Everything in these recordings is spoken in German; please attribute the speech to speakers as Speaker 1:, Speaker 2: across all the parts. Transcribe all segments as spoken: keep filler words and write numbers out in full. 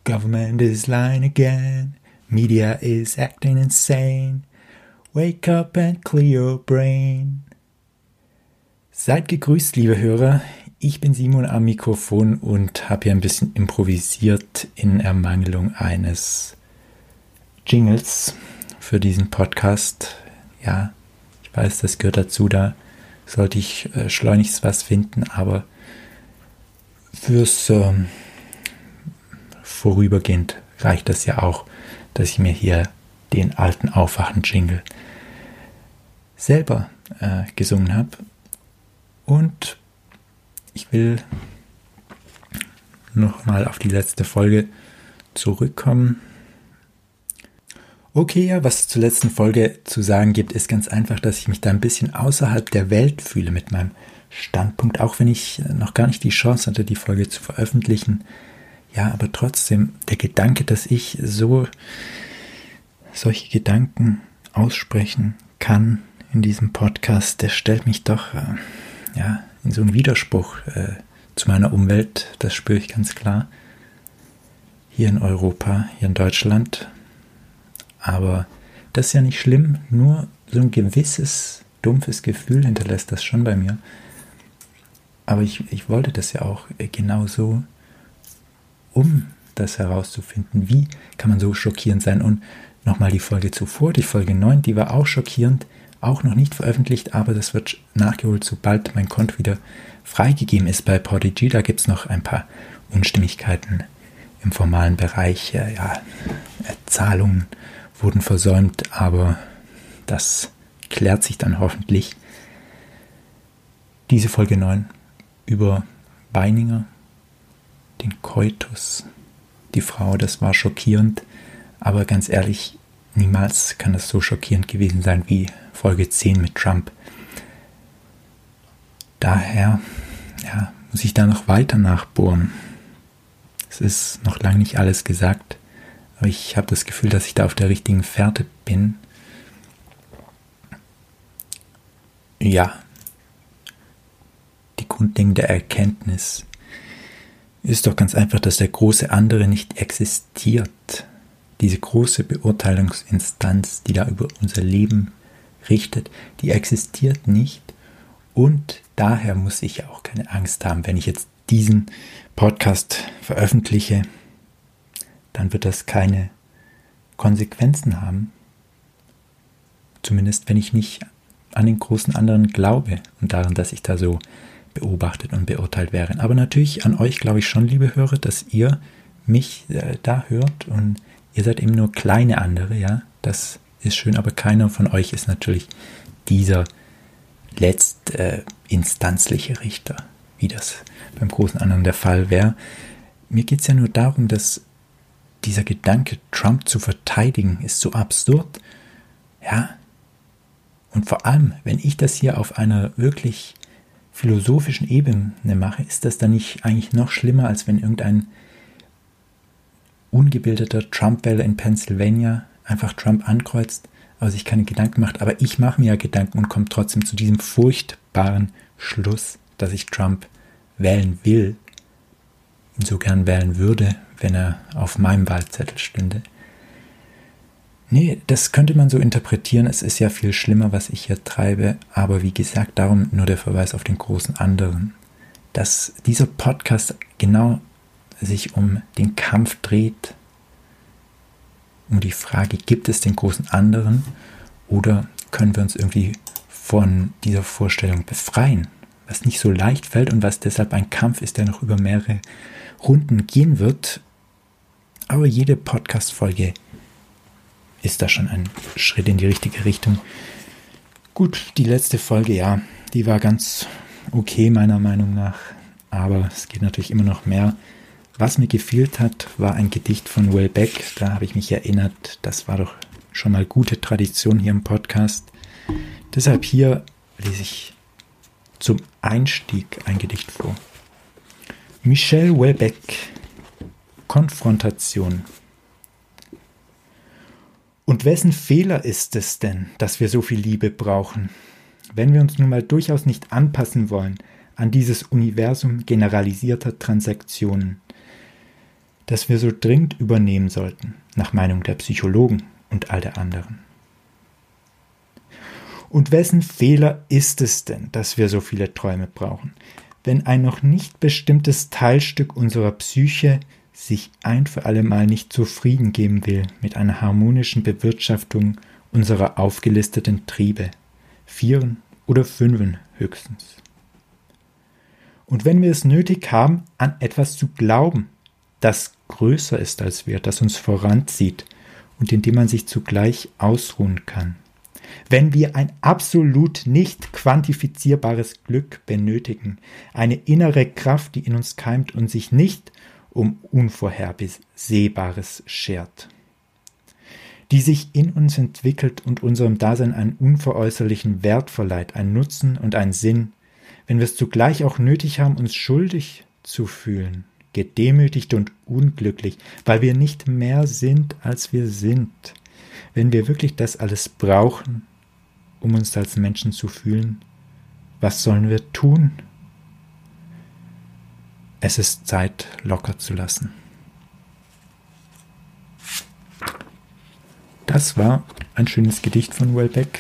Speaker 1: Government is lying again. Media is acting insane. Wake up and clear your brain. Seid gegrüßt, liebe Hörer. Ich bin Simon am Mikrofon und habe hier ein bisschen improvisiert in Ermangelung eines Jingles für diesen Podcast. Ja, ich weiß, das gehört dazu, da sollte ich äh, schleunigst was finden, aber fürs ähm, vorübergehend reicht das ja auch, dass ich mir hier den alten Aufwachen-Jingle selber äh, gesungen habe. Und ich will nochmal auf die letzte Folge zurückkommen. Okay, ja, was es zur letzten Folge zu sagen gibt, ist ganz einfach, dass ich mich da ein bisschen außerhalb der Welt fühle mit meinem Standpunkt, auch wenn ich noch gar nicht die Chance hatte, die Folge zu veröffentlichen. Ja, aber trotzdem, der Gedanke, dass ich so solche Gedanken aussprechen kann in diesem Podcast, der stellt mich doch äh, ja, in so einen Widerspruch äh, zu meiner Umwelt. Das spüre ich ganz klar. Hier in Europa, hier in Deutschland. Aber das ist ja nicht schlimm, nur so ein gewisses, dumpfes Gefühl hinterlässt das schon bei mir. Aber ich, ich wollte das ja auch genau so, um das herauszufinden, wie kann man so schockierend sein. Und nochmal die Folge zuvor, die Folge neun, die war auch schockierend, auch noch nicht veröffentlicht, aber das wird nachgeholt, sobald mein Konto wieder freigegeben ist bei Podigy. Da gibt es noch ein paar Unstimmigkeiten im formalen Bereich. Ja, Zahlungen wurden versäumt, aber das klärt sich dann hoffentlich. Diese Folge neun über Beininger, den Koitus, die Frau, das war schockierend, aber ganz ehrlich, niemals kann das so schockierend gewesen sein wie Folge zehn mit Trump. Daher ja, muss ich da noch weiter nachbohren. Es ist noch lange nicht alles gesagt, aber ich habe das Gefühl, dass ich da auf der richtigen Fährte bin. Ja, die grundlegende Erkenntnis ist doch ganz einfach, dass der große andere nicht existiert. Diese große Beurteilungsinstanz, die da über unser Leben richtet, die existiert nicht. Und daher muss ich ja auch keine Angst haben, wenn ich jetzt diesen Podcast veröffentliche, dann wird das keine Konsequenzen haben. Zumindest wenn ich nicht an den großen anderen glaube und daran, dass ich da so beobachtet und beurteilt wäre. Aber natürlich an euch glaube ich schon, liebe Hörer, dass ihr mich äh, da hört und ihr seid eben nur kleine andere, ja, das ist schön, aber keiner von euch ist natürlich dieser letztinstanzliche Richter, wie das beim großen anderen der Fall wäre. Mir geht es ja nur darum, dass dieser Gedanke, Trump zu verteidigen, ist so absurd, ja, und vor allem, wenn ich das hier auf einer wirklich philosophischen Ebene mache, ist das dann nicht eigentlich noch schlimmer, als wenn irgendein ungebildeter Trump-Wähler in Pennsylvania einfach Trump ankreuzt, aber sich keine Gedanken macht. Aber ich mache mir ja Gedanken und komme trotzdem zu diesem furchtbaren Schluss, dass ich Trump wählen will, ihn so gern wählen würde, wenn er auf meinem Wahlzettel stünde. Nee, das könnte man so interpretieren, es ist ja viel schlimmer, was ich hier treibe, aber wie gesagt, darum nur der Verweis auf den großen anderen, dass dieser Podcast genau sich um den Kampf dreht, um die Frage, gibt es den großen anderen oder können wir uns irgendwie von dieser Vorstellung befreien, was nicht so leicht fällt und was deshalb ein Kampf ist, der noch über mehrere Runden gehen wird, aber jede Podcast-Folge ist da schon ein Schritt in die richtige Richtung. Gut, die letzte Folge, ja, die war ganz okay meiner Meinung nach, aber es geht natürlich immer noch mehr. Was mir gefehlt hat, war ein Gedicht von Will Beck, da habe ich mich erinnert, das war doch schon mal gute Tradition hier im Podcast. Deshalb hier lese ich zum Einstieg ein Gedicht vor. Michel Houellebecq, Konfrontation. Und wessen Fehler ist es denn, dass wir so viel Liebe brauchen, wenn wir uns nun mal durchaus nicht anpassen wollen an dieses Universum generalisierter Transaktionen? das wir so dringend übernehmen sollten, nach Meinung der Psychologen und all der anderen. Und wessen Fehler ist es denn, dass wir so viele Träume brauchen, wenn ein noch nicht bestimmtes Teilstück unserer Psyche sich ein für alle Mal nicht zufrieden geben will mit einer harmonischen Bewirtschaftung unserer aufgelisteten Triebe, vieren oder fünfen höchstens. Und wenn wir es nötig haben, an etwas zu glauben, das größer ist als wir, das uns voranzieht und in dem man sich zugleich ausruhen kann, wenn wir ein absolut nicht quantifizierbares Glück benötigen, eine innere Kraft, die in uns keimt und sich nicht um Unvorhersehbares schert, die sich in uns entwickelt und unserem Dasein einen unveräußerlichen Wert verleiht, einen Nutzen und einen Sinn, wenn wir es zugleich auch nötig haben, uns schuldig zu fühlen, gedemütigt und unglücklich, weil wir nicht mehr sind, als wir sind, wenn wir wirklich das alles brauchen, um uns als Menschen zu fühlen, was sollen wir tun? Es ist Zeit, locker zu lassen. Das war ein schönes Gedicht von Houellebecq.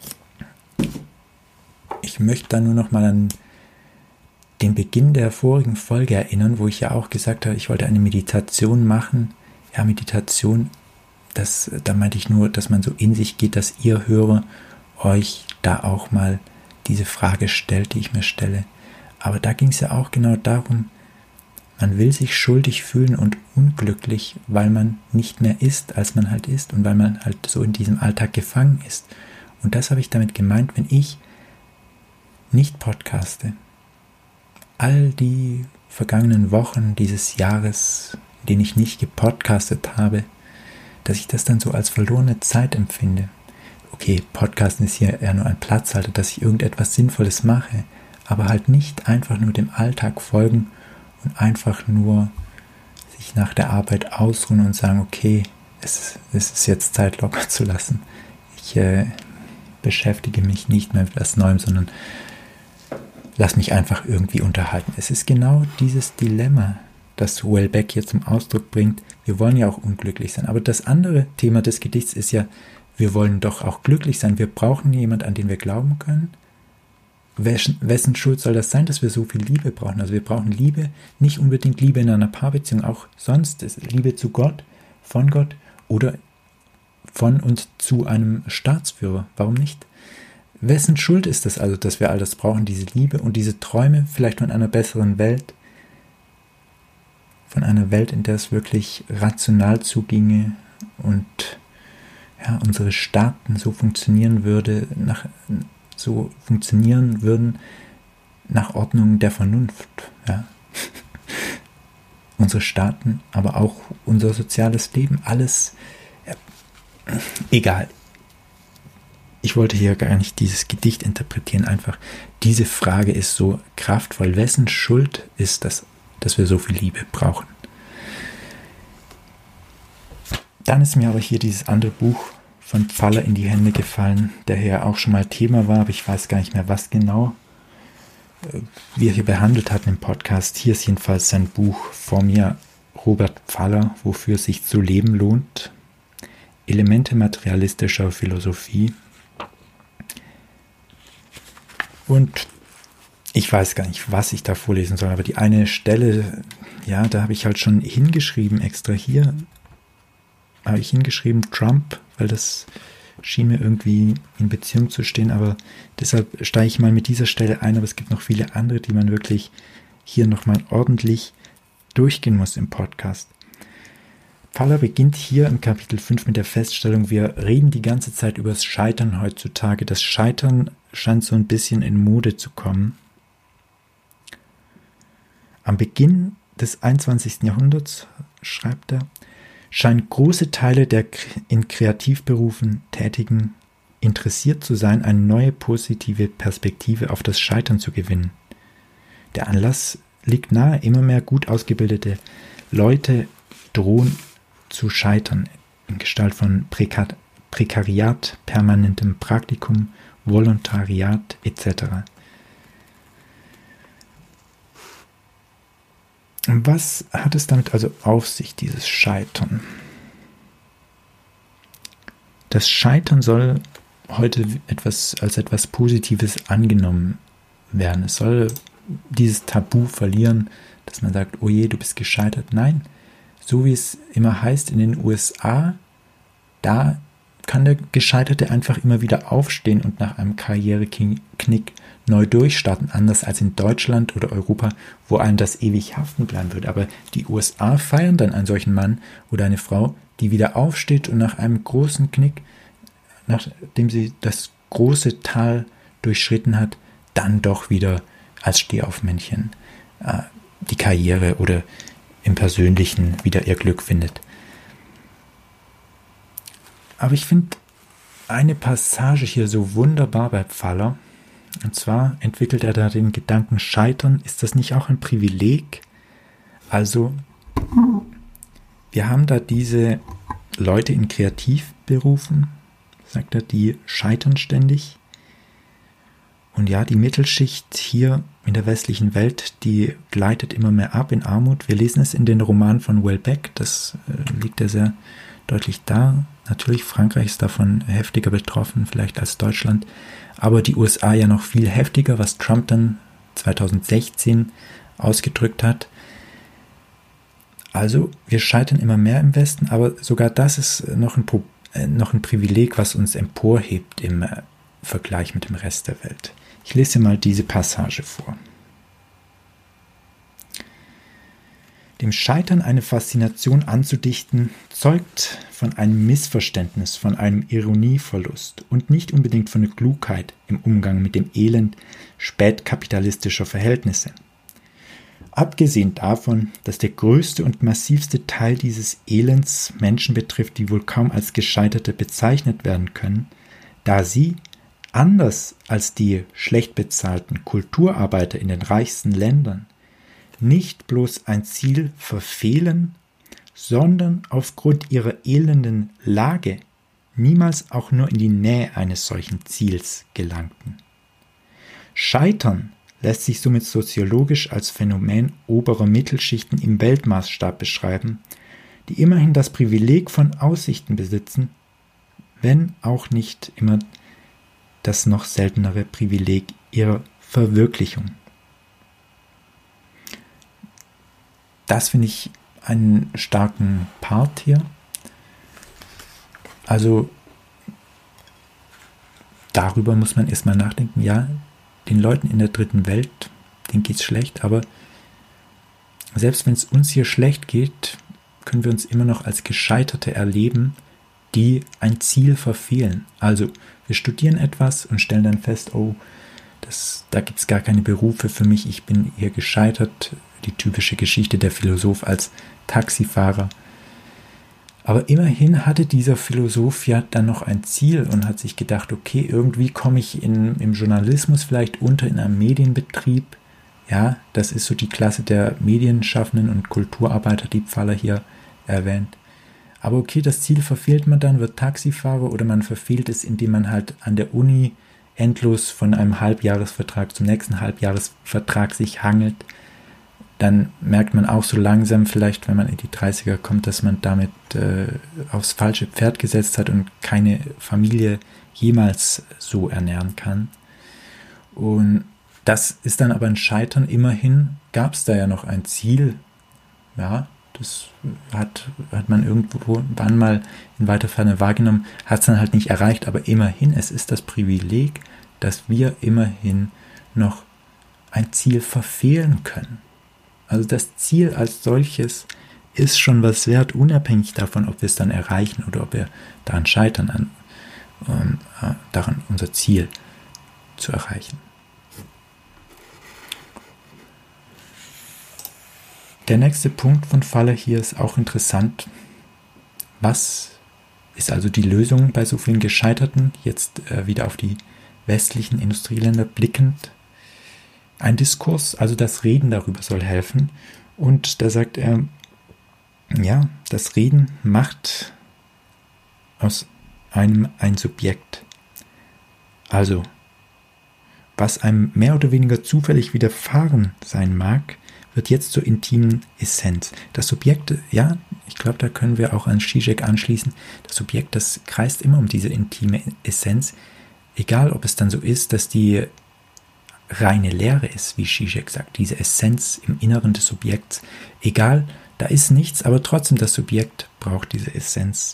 Speaker 1: Ich möchte da nur noch mal an den Beginn der vorigen Folge erinnern, wo ich ja auch gesagt habe, ich wollte eine Meditation machen. Ja, Meditation, das, da meinte ich nur, dass man so in sich geht, dass ihr Hörer euch da auch mal diese Frage stellt, die ich mir stelle. Aber da ging es ja auch genau darum, man will sich schuldig fühlen und unglücklich, weil man nicht mehr ist, als man halt ist und weil man halt so in diesem Alltag gefangen ist. Und das habe ich damit gemeint, wenn ich nicht podcaste. All die vergangenen Wochen dieses Jahres, in denen ich nicht gepodcastet habe, dass ich das dann so als verlorene Zeit empfinde. Okay, Podcasten ist hier eher nur ein Platzhalter, dass ich irgendetwas Sinnvolles mache, aber halt nicht einfach nur dem Alltag folgen und einfach nur sich nach der Arbeit ausruhen und sagen, okay, es, es ist jetzt Zeit, locker zu lassen. Ich äh, beschäftige mich nicht mehr mit etwas Neuem, sondern lass mich einfach irgendwie unterhalten. Es ist genau dieses Dilemma, das Houellebecq hier zum Ausdruck bringt. Wir wollen ja auch unglücklich sein. Aber das andere Thema des Gedichts ist ja, wir wollen doch auch glücklich sein. Wir brauchen jemanden, an den wir glauben können. Wessen, wessen Schuld soll das sein, dass wir so viel Liebe brauchen? Also wir brauchen Liebe, nicht unbedingt Liebe in einer Paarbeziehung, auch sonst ist Liebe zu Gott, von Gott oder von und zu einem Staatsführer. Warum nicht? Wessen Schuld ist es also, dass wir all das brauchen, diese Liebe und diese Träume vielleicht von einer besseren Welt, von einer Welt, in der es wirklich rational zuginge und ja, unsere Staaten so funktionieren würde, nach, so funktionieren würden nach Ordnung der Vernunft. Ja. Unsere Staaten, aber auch unser soziales Leben, alles ja, egal. Ich wollte hier gar nicht dieses Gedicht interpretieren, einfach diese Frage ist so kraftvoll. Wessen Schuld ist das, dass wir so viel Liebe brauchen? Dann ist mir aber hier dieses andere Buch von Pfaller in die Hände gefallen, der hier auch schon mal Thema war, aber ich weiß gar nicht mehr, was genau wir hier behandelt hatten im Podcast. Hier ist jedenfalls sein Buch vor mir, Robert Pfaller, Wofür es sich zu leben lohnt. Elemente materialistischer Philosophie. Und ich weiß gar nicht, was ich da vorlesen soll, aber die eine Stelle, ja, da habe ich halt schon hingeschrieben, extra hier habe ich hingeschrieben Trump, weil das schien mir irgendwie in Beziehung zu stehen, aber deshalb steige ich mal mit dieser Stelle ein, aber es gibt noch viele andere, die man wirklich hier nochmal ordentlich durchgehen muss im Podcast. Pfaller beginnt hier im Kapitel fünf mit der Feststellung, wir reden die ganze Zeit über das Scheitern heutzutage. Das Scheitern scheint so ein bisschen in Mode zu kommen. Am Beginn des einundzwanzigsten Jahrhunderts, schreibt er, scheinen große Teile der in Kreativberufen Tätigen interessiert zu sein, eine neue positive Perspektive auf das Scheitern zu gewinnen. Der Anlass liegt nahe, immer mehr gut ausgebildete Leute drohen zu scheitern, in Gestalt von Prekar- Prekariat, permanentem Praktikum, Volontariat et cetera. Was hat es damit also auf sich, dieses Scheitern? Das Scheitern soll heute etwas, als etwas Positives angenommen werden. Es soll dieses Tabu verlieren, dass man sagt, oh je, du bist gescheitert. Nein, so wie es immer heißt in den U S A, da kann der Gescheiterte einfach immer wieder aufstehen und nach einem Karriereknick neu durchstarten, anders als in Deutschland oder Europa, wo einem das ewig haften bleiben würde. Aber die U S A feiern dann einen solchen Mann oder eine Frau, die wieder aufsteht und nach einem großen Knick, nachdem sie das große Tal durchschritten hat, dann doch wieder als Stehaufmännchen äh, die Karriere oder im Persönlichen wieder ihr Glück findet. Aber ich finde eine Passage hier so wunderbar bei Pfaller. Und zwar entwickelt er da den Gedanken, Scheitern, ist das nicht auch ein Privileg? Also, wir haben da diese Leute in Kreativberufen, sagt er, die scheitern ständig. Und ja, die Mittelschicht hier in der westlichen Welt, die gleitet immer mehr ab in Armut. Wir lesen es in den Romanen von Welbeck, das äh, liegt ja sehr deutlich da. Natürlich, Frankreich ist davon heftiger betroffen, vielleicht als Deutschland, aber die U S A ja noch viel heftiger, was Trump dann zwanzig sechzehn ausgedrückt hat. Also, wir scheitern immer mehr im Westen, aber sogar das ist noch ein, Pro- äh, noch ein Privileg, was uns emporhebt im äh, Vergleich mit dem Rest der Welt. Ich lese mal diese Passage vor. Dem Scheitern eine Faszination anzudichten, zeugt von einem Missverständnis, von einem Ironieverlust und nicht unbedingt von der Klugheit im Umgang mit dem Elend spätkapitalistischer Verhältnisse. Abgesehen davon, dass der größte und massivste Teil dieses Elends Menschen betrifft, die wohl kaum als Gescheiterte bezeichnet werden können, da sie, anders als die schlecht bezahlten Kulturarbeiter in den reichsten Ländern, nicht bloß ein Ziel verfehlen, sondern aufgrund ihrer elenden Lage niemals auch nur in die Nähe eines solchen Ziels gelangten. Scheitern lässt sich somit soziologisch als Phänomen oberer Mittelschichten im Weltmaßstab beschreiben, die immerhin das Privileg von Aussichten besitzen, wenn auch nicht immer das noch seltenere Privileg ihrer Verwirklichung. Das finde ich einen starken Part hier. Also darüber muss man erstmal nachdenken. Ja, den Leuten in der dritten Welt, denen geht es schlecht, aber selbst wenn es uns hier schlecht geht, können wir uns immer noch als Gescheiterte erleben, die ein Ziel verfehlen. Also wir studieren etwas und stellen dann fest, oh, das, da gibt es gar keine Berufe für mich, ich bin hier gescheitert. Die typische Geschichte der Philosoph als Taxifahrer. Aber immerhin hatte dieser Philosoph ja dann noch ein Ziel und hat sich gedacht, okay, irgendwie komme ich in, im Journalismus vielleicht unter, in einem Medienbetrieb. Ja, das ist so die Klasse der Medienschaffenden und Kulturarbeiter, die Pfaller hier erwähnt. Aber okay, das Ziel verfehlt man dann, wird Taxifahrer oder man verfehlt es, indem man halt an der Uni endlos von einem Halbjahresvertrag zum nächsten Halbjahresvertrag sich hangelt. Dann merkt man auch so langsam vielleicht, wenn man in die dreißiger kommt, dass man damit äh, aufs falsche Pferd gesetzt hat und keine Familie jemals so ernähren kann. Und das ist dann aber ein Scheitern. Immerhin gab es da ja noch ein Ziel. Ja, das hat, hat man irgendwann mal in weiter Ferne wahrgenommen, hat es dann halt nicht erreicht, aber immerhin, es ist das Privileg, dass wir immerhin noch ein Ziel verfehlen können. Also das Ziel als solches ist schon was wert, unabhängig davon, ob wir es dann erreichen oder ob wir daran scheitern, an, ähm, äh, daran unser Ziel zu erreichen. Der nächste Punkt von Pfaller hier ist auch interessant. Was ist also die Lösung bei so vielen Gescheiterten? Jetzt äh, wieder auf die westlichen Industrieländer blickend. Ein Diskurs, also das Reden darüber soll helfen. Und da sagt er, ja, das Reden macht aus einem ein Subjekt. Also, was einem mehr oder weniger zufällig widerfahren sein mag, wird jetzt zur intimen Essenz. Das Subjekt, ja, ich glaube, da können wir auch an Zizek anschließen, das Subjekt, das kreist immer um diese intime Essenz, egal ob es dann so ist, dass die reine Leere ist, wie Zizek sagt, diese Essenz im Inneren des Subjekts, egal, da ist nichts, aber trotzdem das Subjekt braucht diese Essenz.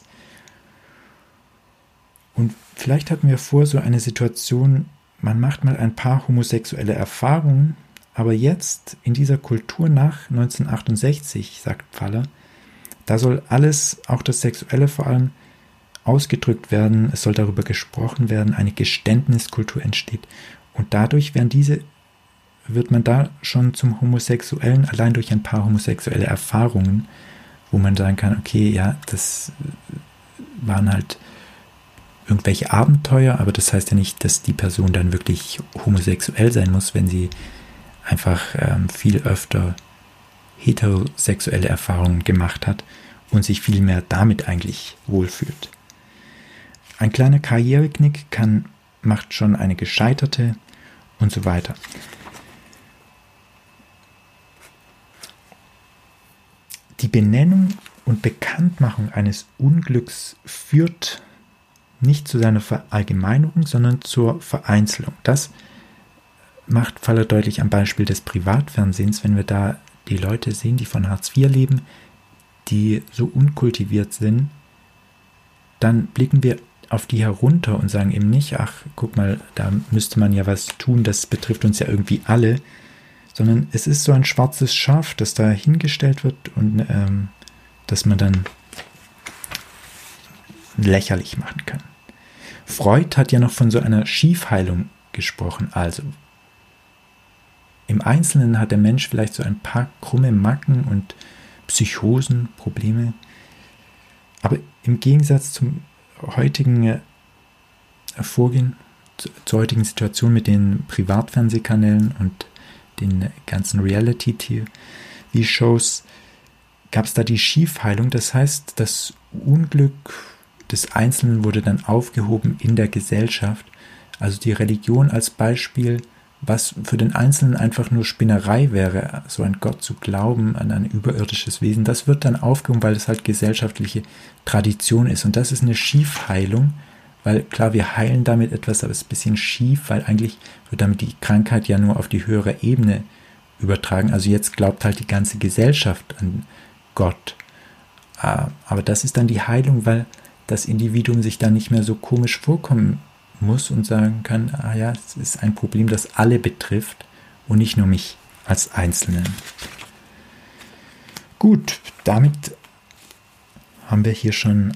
Speaker 1: Und vielleicht hatten wir vor, so eine Situation, man macht mal ein paar homosexuelle Erfahrungen, aber jetzt in dieser Kultur nach neunzehnhundertachtundsechzig, sagt Pfaller, da soll alles, auch das Sexuelle vor allem, ausgedrückt werden, es soll darüber gesprochen werden, eine Geständniskultur entsteht. Und dadurch werden diese, wird man da schon zum Homosexuellen, allein durch ein paar homosexuelle Erfahrungen, wo man sagen kann, okay, ja, das waren halt irgendwelche Abenteuer, aber das heißt ja nicht, dass die Person dann wirklich homosexuell sein muss, wenn sie einfach ähm, viel öfter heterosexuelle Erfahrungen gemacht hat und sich viel mehr damit eigentlich wohlfühlt. Ein kleiner Karriereknick kann, macht schon eine gescheiterte und so weiter. Die Benennung und Bekanntmachung eines Unglücks führt nicht zu seiner Verallgemeinerung, sondern zur Vereinzelung. Das macht Pfaller deutlich am Beispiel des Privatfernsehens, wenn wir da die Leute sehen, die von Hartz vier leben, die so unkultiviert sind, dann blicken wir auf die herunter und sagen eben nicht, ach, guck mal, da müsste man ja was tun, das betrifft uns ja irgendwie alle, sondern es ist so ein schwarzes Schaf, das da hingestellt wird und ähm, das man dann lächerlich machen kann. Freud hat ja noch von so einer Schiefheilung gesprochen, also im Einzelnen hat der Mensch vielleicht so ein paar krumme Macken und Psychosen, Probleme, aber im Gegensatz zum heutigen Vorgehen, zur heutigen Situation mit den Privatfernsehkanälen und den ganzen Reality-T V-Shows, gab es da die Schiefheilung, das heißt, das Unglück des Einzelnen wurde dann aufgehoben in der Gesellschaft, also die Religion als Beispiel, was für den Einzelnen einfach nur Spinnerei wäre, so an Gott zu glauben, an ein überirdisches Wesen, das wird dann aufgehoben, weil es halt gesellschaftliche Tradition ist. Und das ist eine Schiefheilung, weil klar, wir heilen damit etwas, aber es ist ein bisschen schief, weil eigentlich wird damit die Krankheit ja nur auf die höhere Ebene übertragen. Also jetzt glaubt halt die ganze Gesellschaft an Gott. Aber das ist dann die Heilung, weil das Individuum sich dann nicht mehr so komisch vorkommen muss und sagen kann, ah ja, es ist ein Problem, das alle betrifft und nicht nur mich als Einzelnen. Gut, damit haben wir hier schon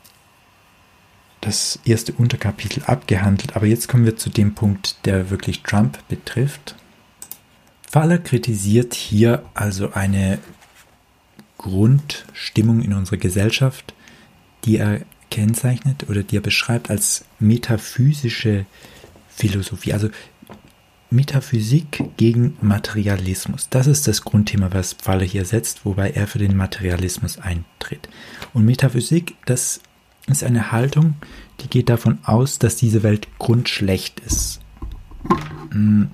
Speaker 1: das erste Unterkapitel abgehandelt, aber jetzt kommen wir zu dem Punkt, der wirklich Trump betrifft. Pfaller kritisiert hier also eine Grundstimmung in unserer Gesellschaft, die er kennzeichnet oder die er beschreibt als metaphysische Philosophie, also Metaphysik gegen Materialismus. Das ist das Grundthema, was Pfaller hier setzt, wobei er für den Materialismus eintritt. Und Metaphysik, das ist eine Haltung, die geht davon aus, dass diese Welt grundschlecht ist. In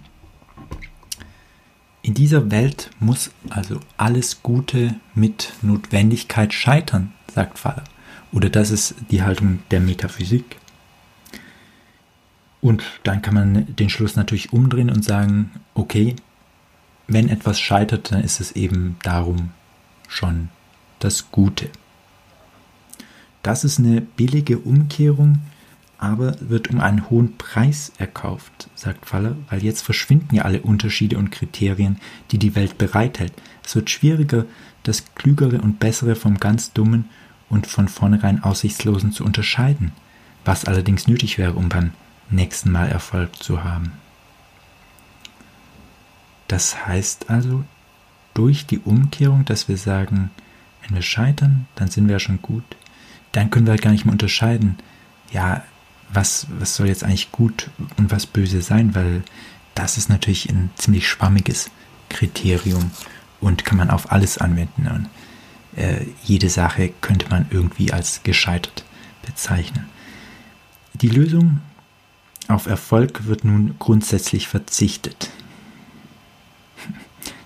Speaker 1: dieser Welt muss also alles Gute mit Notwendigkeit scheitern, sagt Pfaller. Oder das ist die Haltung der Metaphysik. Und dann kann man den Schluss natürlich umdrehen und sagen, okay, wenn etwas scheitert, dann ist es eben darum schon das Gute. Das ist eine billige Umkehrung, aber wird um einen hohen Preis erkauft, sagt Pfaller, weil jetzt verschwinden ja alle Unterschiede und Kriterien, die die Welt bereithält. Es wird schwieriger, das Klügere und Bessere vom ganz Dummen und von vornherein Aussichtslosen zu unterscheiden, was allerdings nötig wäre, um beim nächsten Mal Erfolg zu haben. Das heißt also, durch die Umkehrung, dass wir sagen, wenn wir scheitern, dann sind wir ja schon gut, dann können wir halt gar nicht mehr unterscheiden, ja, was, was soll jetzt eigentlich gut und was böse sein, weil das ist natürlich ein ziemlich schwammiges Kriterium und kann man auf alles anwenden. Und äh, jede Sache könnte man irgendwie als gescheitert bezeichnen. Die Lösung auf Erfolg wird nun grundsätzlich verzichtet.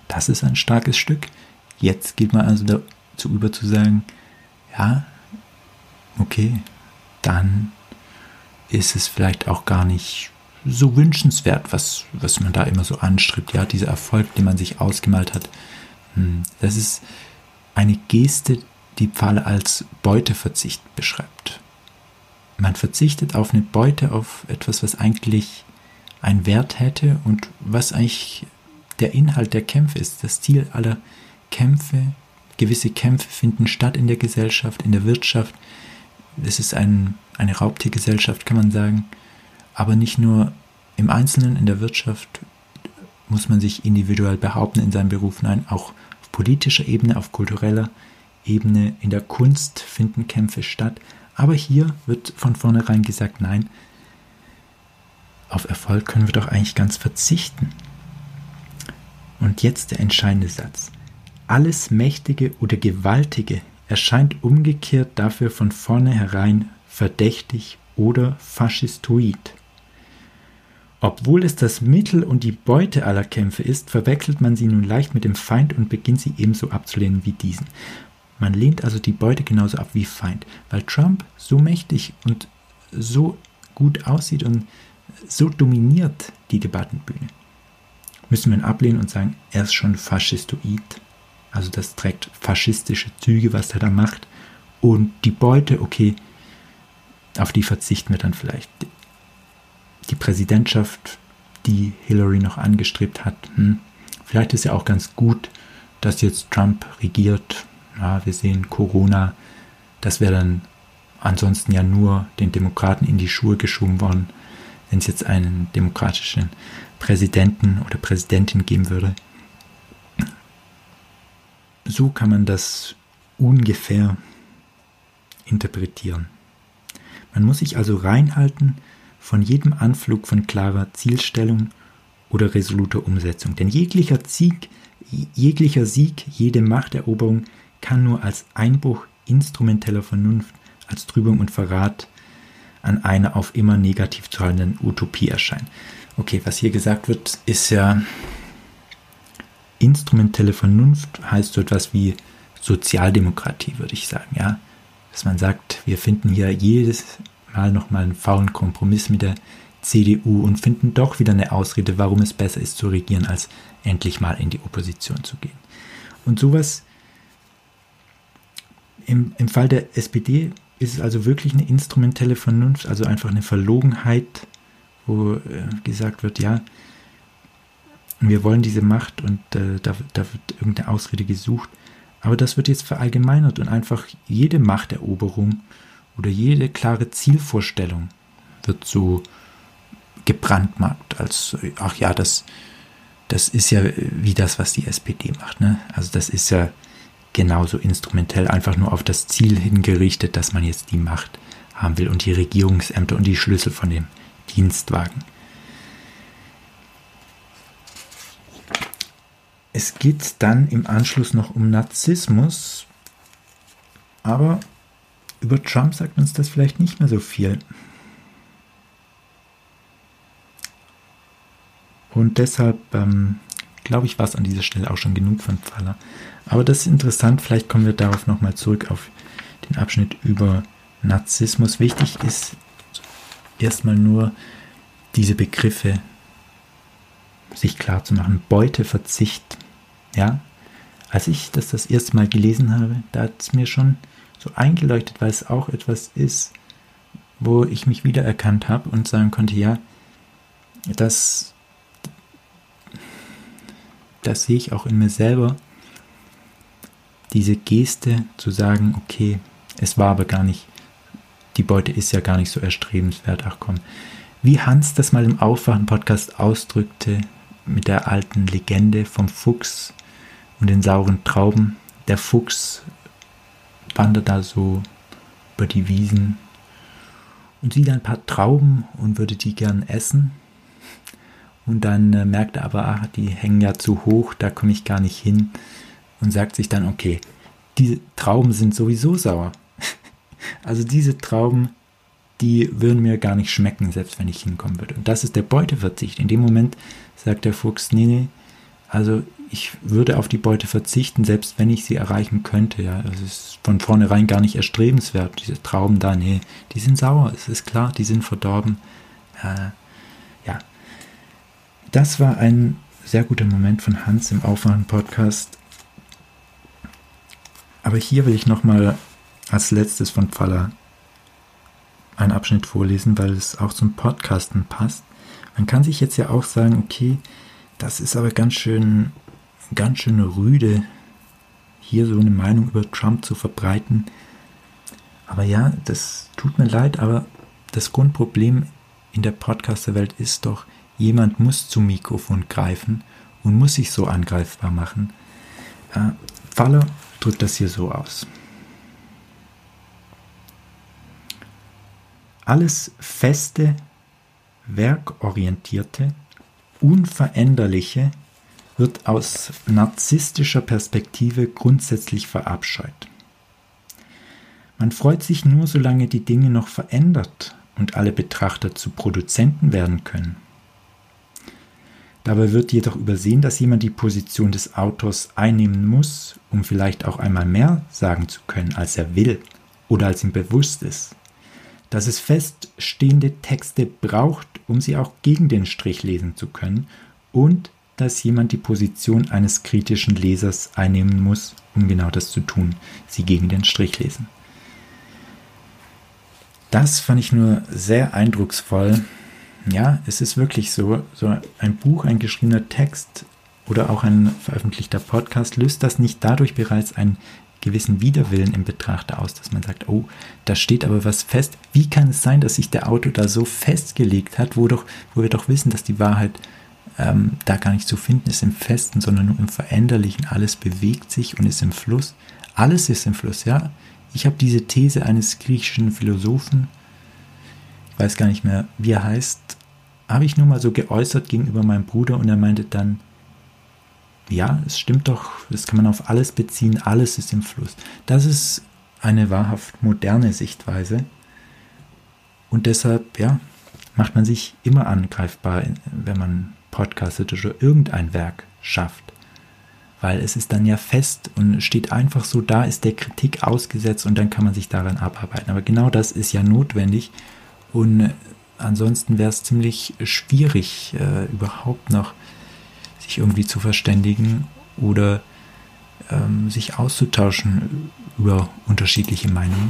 Speaker 1: Das ist ein starkes Stück. Jetzt geht man also dazu über zu sagen, ja, okay, dann ist es vielleicht auch gar nicht so wünschenswert, was, was man da immer so anstrebt. Ja, dieser Erfolg, den man sich ausgemalt hat, das ist eine Geste, die Pfahle als Beuteverzicht beschreibt. Man verzichtet auf eine Beute, auf etwas, was eigentlich einen Wert hätte und was eigentlich der Inhalt der Kämpfe ist. Das Ziel aller Kämpfe, gewisse Kämpfe finden statt in der Gesellschaft, in der Wirtschaft. Es ist ein, eine Raubtiergesellschaft, kann man sagen. Aber nicht nur im Einzelnen, in der Wirtschaft muss man sich individuell behaupten in seinem Beruf. Nein, auch auf politischer Ebene, auf kultureller Ebene, in der Kunst finden Kämpfe statt. Aber hier wird von vornherein gesagt, nein, auf Erfolg können wir doch eigentlich ganz verzichten. Und jetzt der entscheidende Satz. Alles Mächtige oder Gewaltige erscheint umgekehrt dafür von vornherein verdächtig oder faschistoid. Obwohl es das Mittel und die Beute aller Kämpfe ist, verwechselt man sie nun leicht mit dem Feind und beginnt sie ebenso abzulehnen wie diesen. Man lehnt also die Beute genauso ab wie Feind, weil Trump so mächtig und so gut aussieht und so dominiert die Debattenbühne. Müssen wir ihn ablehnen und sagen, er ist schon faschistoid, also das trägt faschistische Züge, was er da macht. Und die Beute, okay, auf die verzichten wir dann vielleicht. Die Präsidentschaft, die Hillary noch angestrebt hat, hm, vielleicht ist ja auch ganz gut, dass jetzt Trump regiert. Ja, wir sehen Corona, das wäre dann ansonsten ja nur den Demokraten in die Schuhe geschoben worden, wenn es jetzt einen demokratischen Präsidenten oder Präsidentin geben würde. So kann man das ungefähr interpretieren. Man muss sich also reinhalten von jedem Anflug von klarer Zielstellung oder resoluter Umsetzung. Denn jeglicher Sieg, jeglicher Sieg, jede Machteroberung kann nur als Einbruch instrumenteller Vernunft, als Trübung und Verrat an einer auf immer negativ zu haltenden Utopie erscheinen. Okay, was hier gesagt wird, ist ja, instrumentelle Vernunft heißt so etwas wie Sozialdemokratie, würde ich sagen, ja. Dass man sagt, wir finden hier jedes Mal nochmal einen faulen Kompromiss mit der C D U und finden doch wieder eine Ausrede, warum es besser ist zu regieren, als endlich mal in die Opposition zu gehen. Und sowas, im, im Fall der S P D ist es also wirklich eine instrumentelle Vernunft, also einfach eine Verlogenheit, wo äh, gesagt wird, ja, wir wollen diese Macht und äh, da, da wird irgendeine Ausrede gesucht. Aber das wird jetzt verallgemeinert und einfach jede Machteroberung oder jede klare Zielvorstellung wird so gebrandmarkt als, ach ja, das, das ist ja wie das, was die S P D macht, ne? Also das ist ja genauso instrumentell, einfach nur auf das Ziel hingerichtet, dass man jetzt die Macht haben will und die Regierungsämter und die Schlüssel von dem Dienstwagen. Es geht dann im Anschluss noch um Narzissmus, aber über Trump sagt uns das vielleicht nicht mehr so viel. Und deshalb, ähm, glaube ich, war es an dieser Stelle auch schon genug von Pfaller. Aber das ist interessant, vielleicht kommen wir darauf nochmal zurück auf den Abschnitt über Narzissmus. Wichtig ist erstmal nur, diese Begriffe sich klar zu machen. Beuteverzicht. Ja, als ich das das erste Mal gelesen habe, da hat es mir schon so eingeleuchtet, weil es auch etwas ist, wo ich mich wiedererkannt habe und sagen konnte, ja, das, das sehe ich auch in mir selber, diese Geste zu sagen, okay, es war aber gar nicht, die Beute ist ja gar nicht so erstrebenswert, ach komm. Wie Hans das mal im Aufwachen-Podcast ausdrückte, mit der alten Legende vom Fuchs und den sauren Trauben. Der Fuchs wandert da so über die Wiesen und sieht ein paar Trauben und würde die gern essen. Und dann äh, merkt er aber, ach, die hängen ja zu hoch, da komme ich gar nicht hin. Und sagt sich dann, okay, diese Trauben sind sowieso sauer. Also diese Trauben, die würden mir gar nicht schmecken, selbst wenn ich hinkommen würde. Und das ist der Beuteverzicht. In dem Moment sagt der Fuchs, nee, nee, also ich würde auf die Beute verzichten, selbst wenn ich sie erreichen könnte. Ja, es ist von vornherein gar nicht erstrebenswert. Diese Trauben da, nee, die sind sauer, es ist klar, die sind verdorben. Äh, ja, das war ein sehr guter Moment von Hans im Aufwachen-Podcast. Aber hier will ich nochmal als letztes von Pfaller einen Abschnitt vorlesen, weil es auch zum Podcasten passt. Man kann sich jetzt ja auch sagen, okay, das ist aber ganz schön, ganz schön rüde, hier so eine Meinung über Trump zu verbreiten. Aber ja, das tut mir leid, aber das Grundproblem in der Podcaster-Welt ist doch, jemand muss zum Mikrofon greifen und muss sich so angreifbar machen. Äh, Pfaller drückt das hier so aus. Alles Feste, Werkorientierte, Unveränderliche wird aus narzisstischer Perspektive grundsätzlich verabscheut. Man freut sich nur, solange die Dinge noch verändert und alle Betrachter zu Produzenten werden können. Dabei wird jedoch übersehen, dass jemand die Position des Autors einnehmen muss, um vielleicht auch einmal mehr sagen zu können, als er will oder als ihm bewusst ist. Dass es feststehende Texte braucht, um sie auch gegen den Strich lesen zu können, und dass jemand die Position eines kritischen Lesers einnehmen muss, um genau das zu tun, sie gegen den Strich lesen. Das fand ich nur sehr eindrucksvoll. Ja, es ist wirklich so, so ein Buch, ein geschriebener Text oder auch ein veröffentlichter Podcast löst das nicht dadurch bereits einen gewissen Widerwillen im Betrachter aus, dass man sagt, oh, da steht aber was fest. Wie kann es sein, dass sich der Autor da so festgelegt hat, wo, doch, wo wir doch wissen, dass die Wahrheit ähm, da gar nicht zu finden ist im Festen, sondern nur im Veränderlichen. Alles bewegt sich und ist im Fluss. Alles ist im Fluss, ja. Ich habe diese These eines griechischen Philosophen, ich weiß gar nicht mehr, wie er heißt, habe ich nur mal so geäußert gegenüber meinem Bruder und er meinte dann, ja, es stimmt doch, das kann man auf alles beziehen, alles ist im Fluss. Das ist eine wahrhaft moderne Sichtweise und deshalb, ja, macht man sich immer angreifbar, wenn man podcastet oder irgendein Werk schafft, weil es ist dann ja fest und steht einfach so da, ist der Kritik ausgesetzt und dann kann man sich daran abarbeiten. Aber genau das ist ja notwendig und ansonsten wäre es ziemlich schwierig, äh, überhaupt noch sich irgendwie zu verständigen oder ähm, sich auszutauschen über unterschiedliche Meinungen.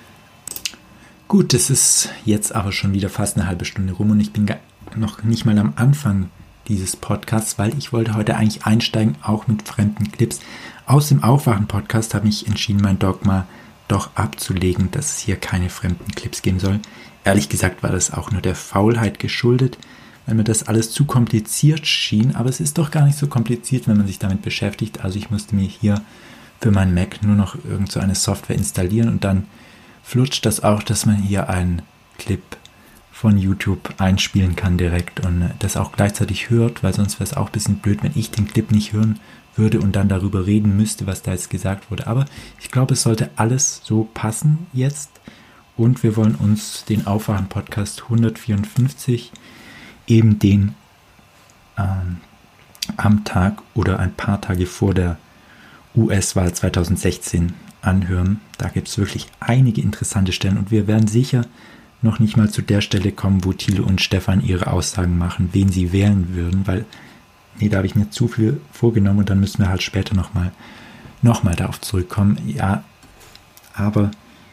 Speaker 1: Gut, es ist jetzt aber schon wieder fast eine halbe Stunde rum und ich bin noch nicht mal am Anfang dieses Podcasts, weil ich wollte heute eigentlich einsteigen, auch mit fremden Clips. Aus dem Aufwachen-Podcast habe ich entschieden, mein Dogma doch abzulegen, dass es hier keine fremden Clips geben soll. Ehrlich gesagt war das auch nur der Faulheit geschuldet, weil mir das alles zu kompliziert schien, aber es ist doch gar nicht so kompliziert, wenn man sich damit beschäftigt. Also ich musste mir hier für meinen Mac nur noch irgend so eine Software installieren und dann flutscht das auch, dass man hier einen Clip von YouTube einspielen kann direkt und das auch gleichzeitig hört, weil sonst wäre es auch ein bisschen blöd, wenn ich den Clip nicht hören würde und dann darüber reden müsste, was da jetzt gesagt wurde. Aber ich glaube, es sollte alles so passen jetzt und wir wollen uns den Aufwachen-Podcast hundertvierundfünfzig eben den ähm, am Tag oder ein paar Tage vor der U S-Wahl zweitausendsechzehn anhören. Da gibt es wirklich einige interessante Stellen und wir werden sicher noch nicht mal zu der Stelle kommen, wo Thilo und Stefan ihre Aussagen machen, wen sie wählen würden, weil, nee, da habe ich mir zu viel vorgenommen und dann müssen wir halt später nochmal noch mal darauf zurückkommen. Ja, aber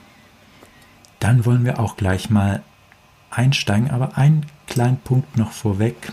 Speaker 1: dann wollen wir auch gleich mal einsteigen, aber einen kleinen Punkt noch vorweg,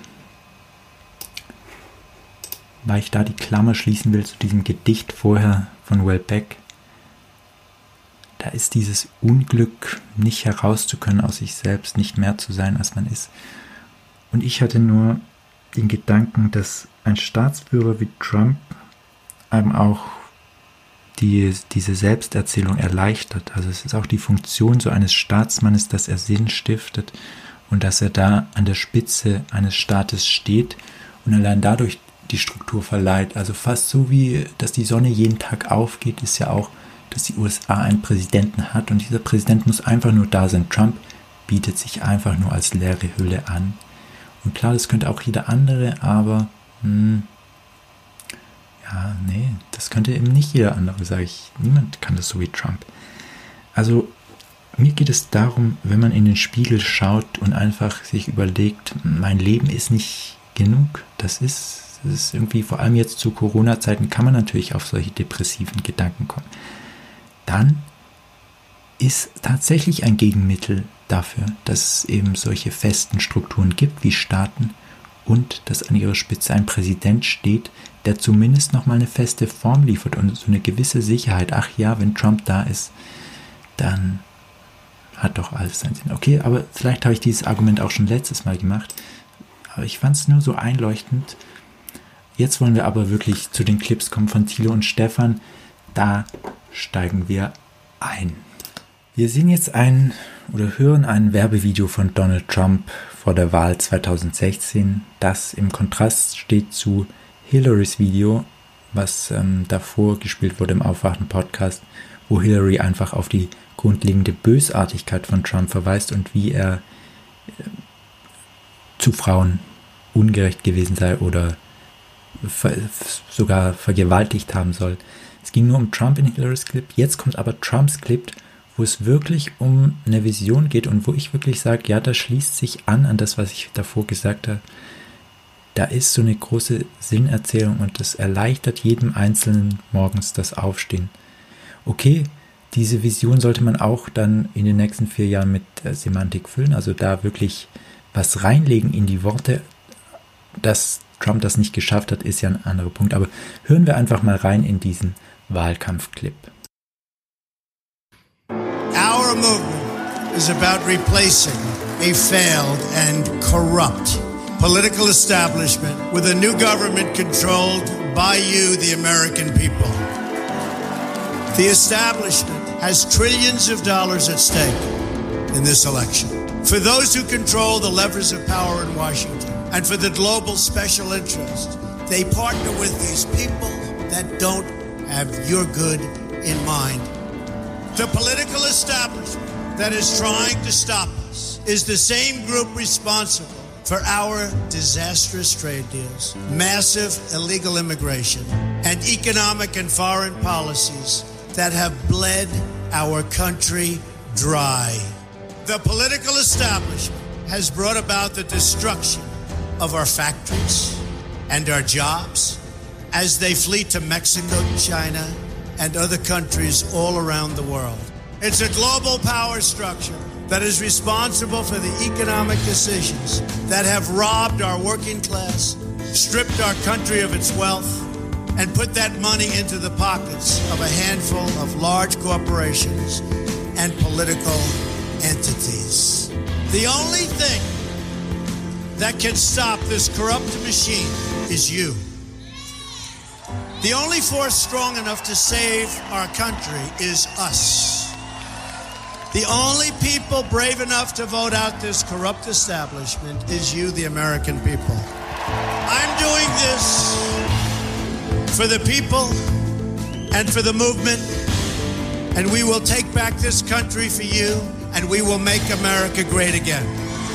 Speaker 1: weil ich da die Klammer schließen will zu diesem Gedicht vorher von Welbeck. Da ist dieses Unglück, nicht herauszukönnen aus sich selbst, nicht mehr zu sein, als man ist. Und ich hatte nur den Gedanken, dass ein Staatsführer wie Trump einem auch die, diese Selbsterzählung erleichtert. Also es ist auch die Funktion so eines Staatsmannes, dass er Sinn stiftet und dass er da an der Spitze eines Staates steht und allein dadurch die Struktur verleiht. Also fast so wie, dass die Sonne jeden Tag aufgeht, ist ja auch, dass die U S A einen Präsidenten hat und dieser Präsident muss einfach nur da sein. Trump bietet sich einfach nur als leere Hülle an. Und klar, das könnte auch jeder andere, aber hm, Ja, nee, das könnte eben nicht jeder andere, sage ich. Niemand kann das so wie Trump. Also mir geht es darum, wenn man in den Spiegel schaut und einfach sich überlegt, mein Leben ist nicht genug. Das ist, das ist irgendwie, vor allem jetzt zu Corona-Zeiten, kann man natürlich auf solche depressiven Gedanken kommen. Dann ist tatsächlich ein Gegenmittel dafür, dass es eben solche festen Strukturen gibt wie Staaten und dass an ihrer Spitze ein Präsident steht, der zumindest nochmal eine feste Form liefert und so eine gewisse Sicherheit. Ach ja, wenn Trump da ist, dann hat doch alles seinen Sinn. Okay, aber vielleicht habe ich dieses Argument auch schon letztes Mal gemacht, aber ich fand es nur so einleuchtend. Jetzt wollen wir aber wirklich zu den Clips kommen von Thilo und Stefan. Da steigen wir ein. Wir sehen jetzt ein oder hören ein Werbevideo von Donald Trump vor der Wahl zwanzig sechzehn, das im Kontrast steht zu Hillarys Video, was ähm, davor gespielt wurde im Aufwachen-Podcast, wo Hillary einfach auf die grundlegende Bösartigkeit von Trump verweist und wie er äh, zu Frauen ungerecht gewesen sei oder ver- sogar vergewaltigt haben soll. Es ging nur um Trump in Hillarys Clip, jetzt kommt aber Trumps Clip, wo es wirklich um eine Vision geht und wo ich wirklich sage, ja, das schließt sich an an das, was ich davor gesagt habe. Da ist so eine große Sinnerzählung und das erleichtert jedem Einzelnen morgens das Aufstehen. Okay, diese Vision sollte man auch dann in den nächsten vier Jahren mit äh, Semantik füllen, also da wirklich was reinlegen in die Worte. Dass Trump das nicht geschafft hat, ist ja ein anderer Punkt, aber hören wir einfach mal rein in diesen Wahlkampfclip.
Speaker 2: Our movement is about replacing a failed and corrupt political establishment with a new government controlled by you, the American people. The establishment has trillions of dollars at stake in this election. For those who control the levers of power in Washington and for the global special interest, they partner with these people that don't have your good in mind. The political establishment that is trying to stop us is the same group responsible for our disastrous trade deals, massive illegal immigration, and economic and foreign policies that have bled our country dry. The political establishment has brought about the destruction of our factories and our jobs as they flee to Mexico, China, and other countries all around the world. It's a global power structure that is responsible for the economic decisions that have robbed our working class, stripped our country of its wealth, and put that money into the pockets of a handful of large corporations and political entities. The only thing that can stop this corrupt machine is you. The only force strong enough to save our country is us. The only people brave enough to vote out this corrupt establishment is you, the American people. I'm doing this for the people and for the movement, and we will take back this country for you, and we will make America great again.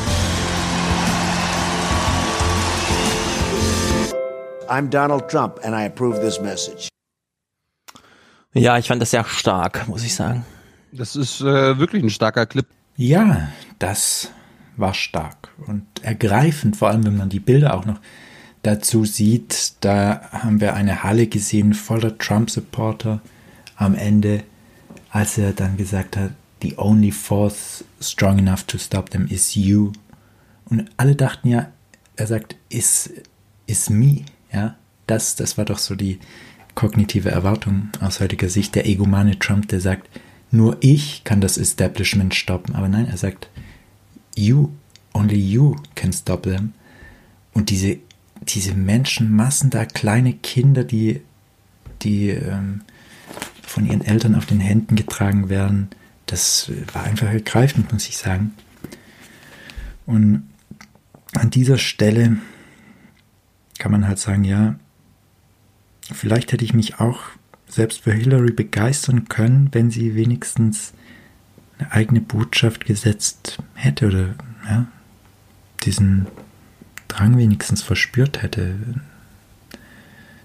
Speaker 3: I'm Donald Trump and I approve this message.
Speaker 4: Ja, ich fand das sehr stark, muss ich sagen.
Speaker 5: Das ist äh, wirklich ein starker Clip.
Speaker 1: Ja, das war stark und ergreifend, vor allem wenn man die Bilder auch noch dazu sieht. Da haben wir eine Halle gesehen voller Trump-Supporter am Ende, als er dann gesagt hat, the only force strong enough to stop them is you. Und alle dachten ja, er sagt, is, is me. Ja, das, das war doch so die kognitive Erwartung aus heutiger Sicht. Der egomane Trump, der sagt, nur ich kann das Establishment stoppen. Aber nein, er sagt, you, only you can stop them. Und diese, diese Menschenmassen da, kleine Kinder, die, die ähm, von ihren Eltern auf den Händen getragen werden, das war einfach ergreifend, muss ich sagen. Und an dieser Stelle kann man halt sagen, ja, vielleicht hätte ich mich auch selbst für Hillary begeistern können, wenn sie wenigstens eine eigene Botschaft gesetzt hätte oder ja, diesen Drang wenigstens verspürt hätte.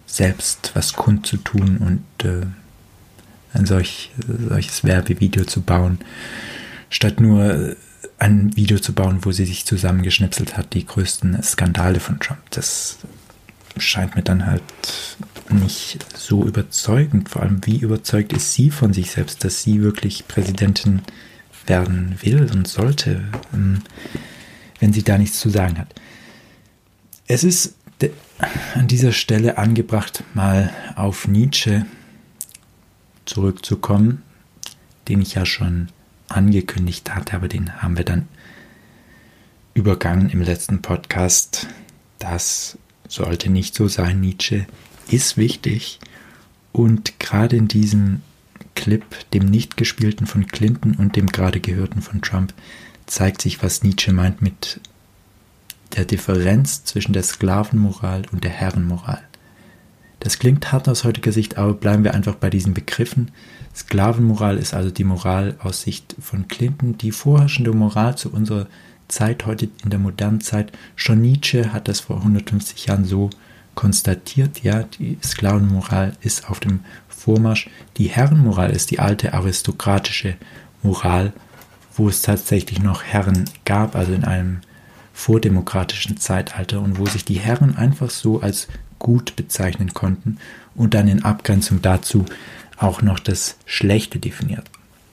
Speaker 1: selbst was kundzutun und äh, ein solch, solches Werbevideo zu bauen, statt nur ein Video zu bauen, wo sie sich zusammengeschnipselt hat, die größten Skandale von Trump. Das scheint mir dann halt nicht so überzeugend. Vor allem, wie überzeugt ist sie von sich selbst, dass sie wirklich Präsidentin werden will und sollte, wenn sie da nichts zu sagen hat. Es ist an dieser Stelle angebracht, mal auf Nietzsche zurückzukommen, den ich ja schon angekündigt hatte, aber den haben wir dann übergangen im letzten Podcast. Das sollte nicht so sein. Nietzsche ist wichtig und gerade in diesem Clip, dem nicht gespielten von Clinton und dem gerade gehörten von Trump, zeigt sich, was Nietzsche meint mit der Differenz zwischen der Sklavenmoral und der Herrenmoral. Das klingt hart aus heutiger Sicht, aber bleiben wir einfach bei diesen Begriffen. Sklavenmoral ist also die Moral aus Sicht von Clinton, die vorherrschende Moral zu unserer Zeit, heute in der modernen Zeit. Schon Nietzsche hat das vor hundertfünfzig Jahren so konstatiert, ja, die Sklavenmoral ist auf dem Vormarsch. Die Herrenmoral ist die alte aristokratische Moral, wo es tatsächlich noch Herren gab, also in einem vordemokratischen Zeitalter und wo sich die Herren einfach so als gut bezeichnen konnten und dann in Abgrenzung dazu auch noch das Schlechte definiert.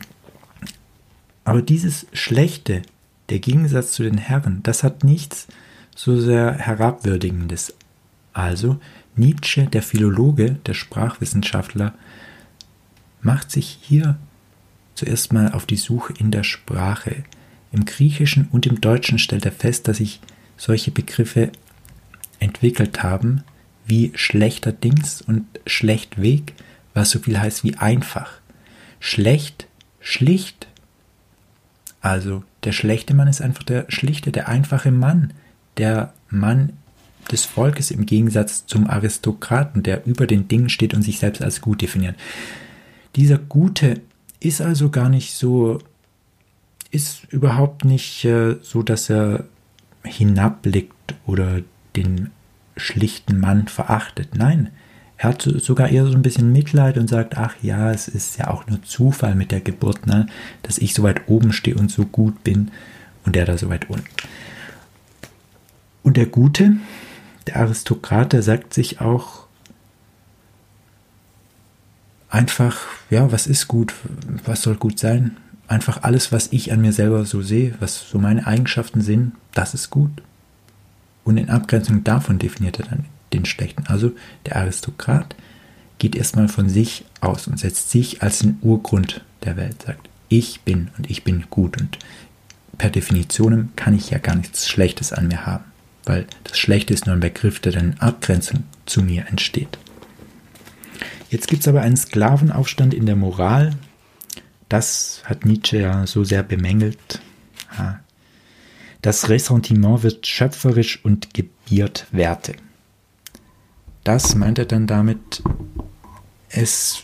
Speaker 1: Aber dieses Schlechte, der Gegensatz zu den Herren, das hat nichts so sehr Herabwürdigendes. Also Nietzsche, der Philologe, der Sprachwissenschaftler, macht sich hier zuerst mal auf die Suche in der Sprache. Im Griechischen und im Deutschen stellt er fest, dass sich solche Begriffe entwickelt haben, wie schlechterdings und schlechtweg, was so viel heißt wie einfach. Schlecht, schlicht. Also der schlechte Mann ist einfach der schlichte, der einfache Mann, der Mann des Volkes im Gegensatz zum Aristokraten, der über den Dingen steht und sich selbst als gut definiert. Dieser Gute ist also gar nicht so, ist überhaupt nicht äh, so, dass er hinabblickt oder den schlichten Mann verachtet. Nein, er hat sogar eher so ein bisschen Mitleid und sagt, ach ja, es ist ja auch nur Zufall mit der Geburt, ne, dass ich so weit oben stehe und so gut bin und der da so weit unten. Und der Gute, der Aristokrat, der sagt sich auch einfach, ja, was ist gut, was soll gut sein? Einfach alles, was ich an mir selber so sehe, was so meine Eigenschaften sind, das ist gut. Und in Abgrenzung davon definiert er dann den Schlechten. Also der Aristokrat geht erstmal von sich aus und setzt sich als den Urgrund der Welt, sagt, ich bin und ich bin gut und per Definition kann ich ja gar nichts Schlechtes an mir haben, weil das Schlechte ist nur ein Begriff, der dann in Abgrenzung zu mir entsteht. Jetzt gibt es aber einen Sklavenaufstand in der Moral. Das hat Nietzsche ja so sehr bemängelt. Das Ressentiment wird schöpferisch und gebiert Werte. Das meint er dann damit, es,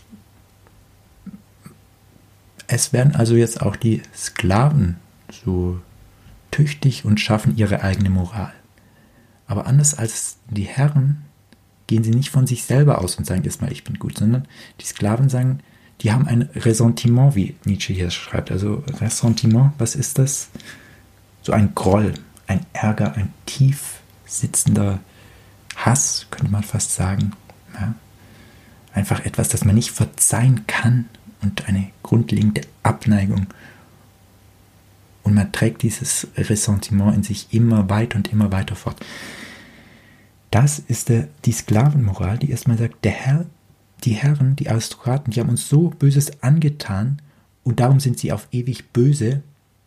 Speaker 1: es werden also jetzt auch die Sklaven so tüchtig und schaffen ihre eigene Moral. Aber anders als die Herren gehen sie nicht von sich selber aus und sagen erstmal, ich bin gut, sondern die Sklaven sagen, die haben ein Ressentiment, wie Nietzsche hier schreibt. Also Ressentiment, was ist das? So ein Groll, ein Ärger, ein tief sitzender Hass, könnte man fast sagen. Ja? Einfach etwas, das man nicht verzeihen kann und eine grundlegende Abneigung. Und man trägt dieses Ressentiment in sich immer weiter und immer weiter fort. Das ist der, die Sklavenmoral, die erstmal sagt, der Herr, die Herren, die Aristokraten, die haben uns so Böses angetan und darum sind sie auf ewig böse.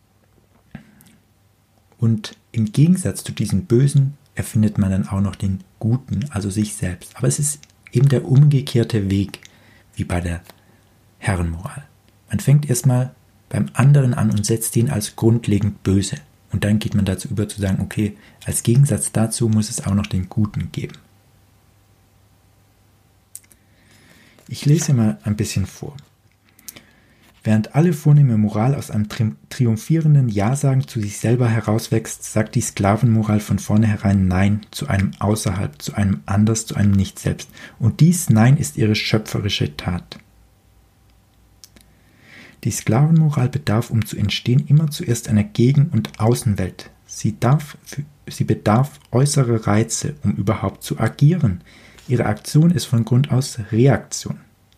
Speaker 1: Und im Gegensatz zu diesem Bösen erfindet man dann auch noch den Guten, also sich selbst. Aber es ist eben der umgekehrte Weg, wie bei der Herrenmoral. Man fängt erstmal beim anderen an und setzt ihn als grundlegend böse. Und dann geht man dazu über zu sagen, okay, als Gegensatz dazu muss es auch noch den Guten geben. Ich lese mal ein bisschen vor. Während alle vornehme Moral aus einem tri- triumphierenden Ja-Sagen zu sich selber herauswächst, sagt die Sklavenmoral von vornherein Nein zu einem Außerhalb, zu einem Anders, zu einem Nicht-Selbst. Und dies Nein ist ihre schöpferische Tat. Die Sklavenmoral bedarf, um zu entstehen, immer zuerst einer Gegen- und Außenwelt. Sie, darf, sie bedarf äußerer Reize, um überhaupt zu agieren. Ihre Aktion ist von Grund aus Reaktion.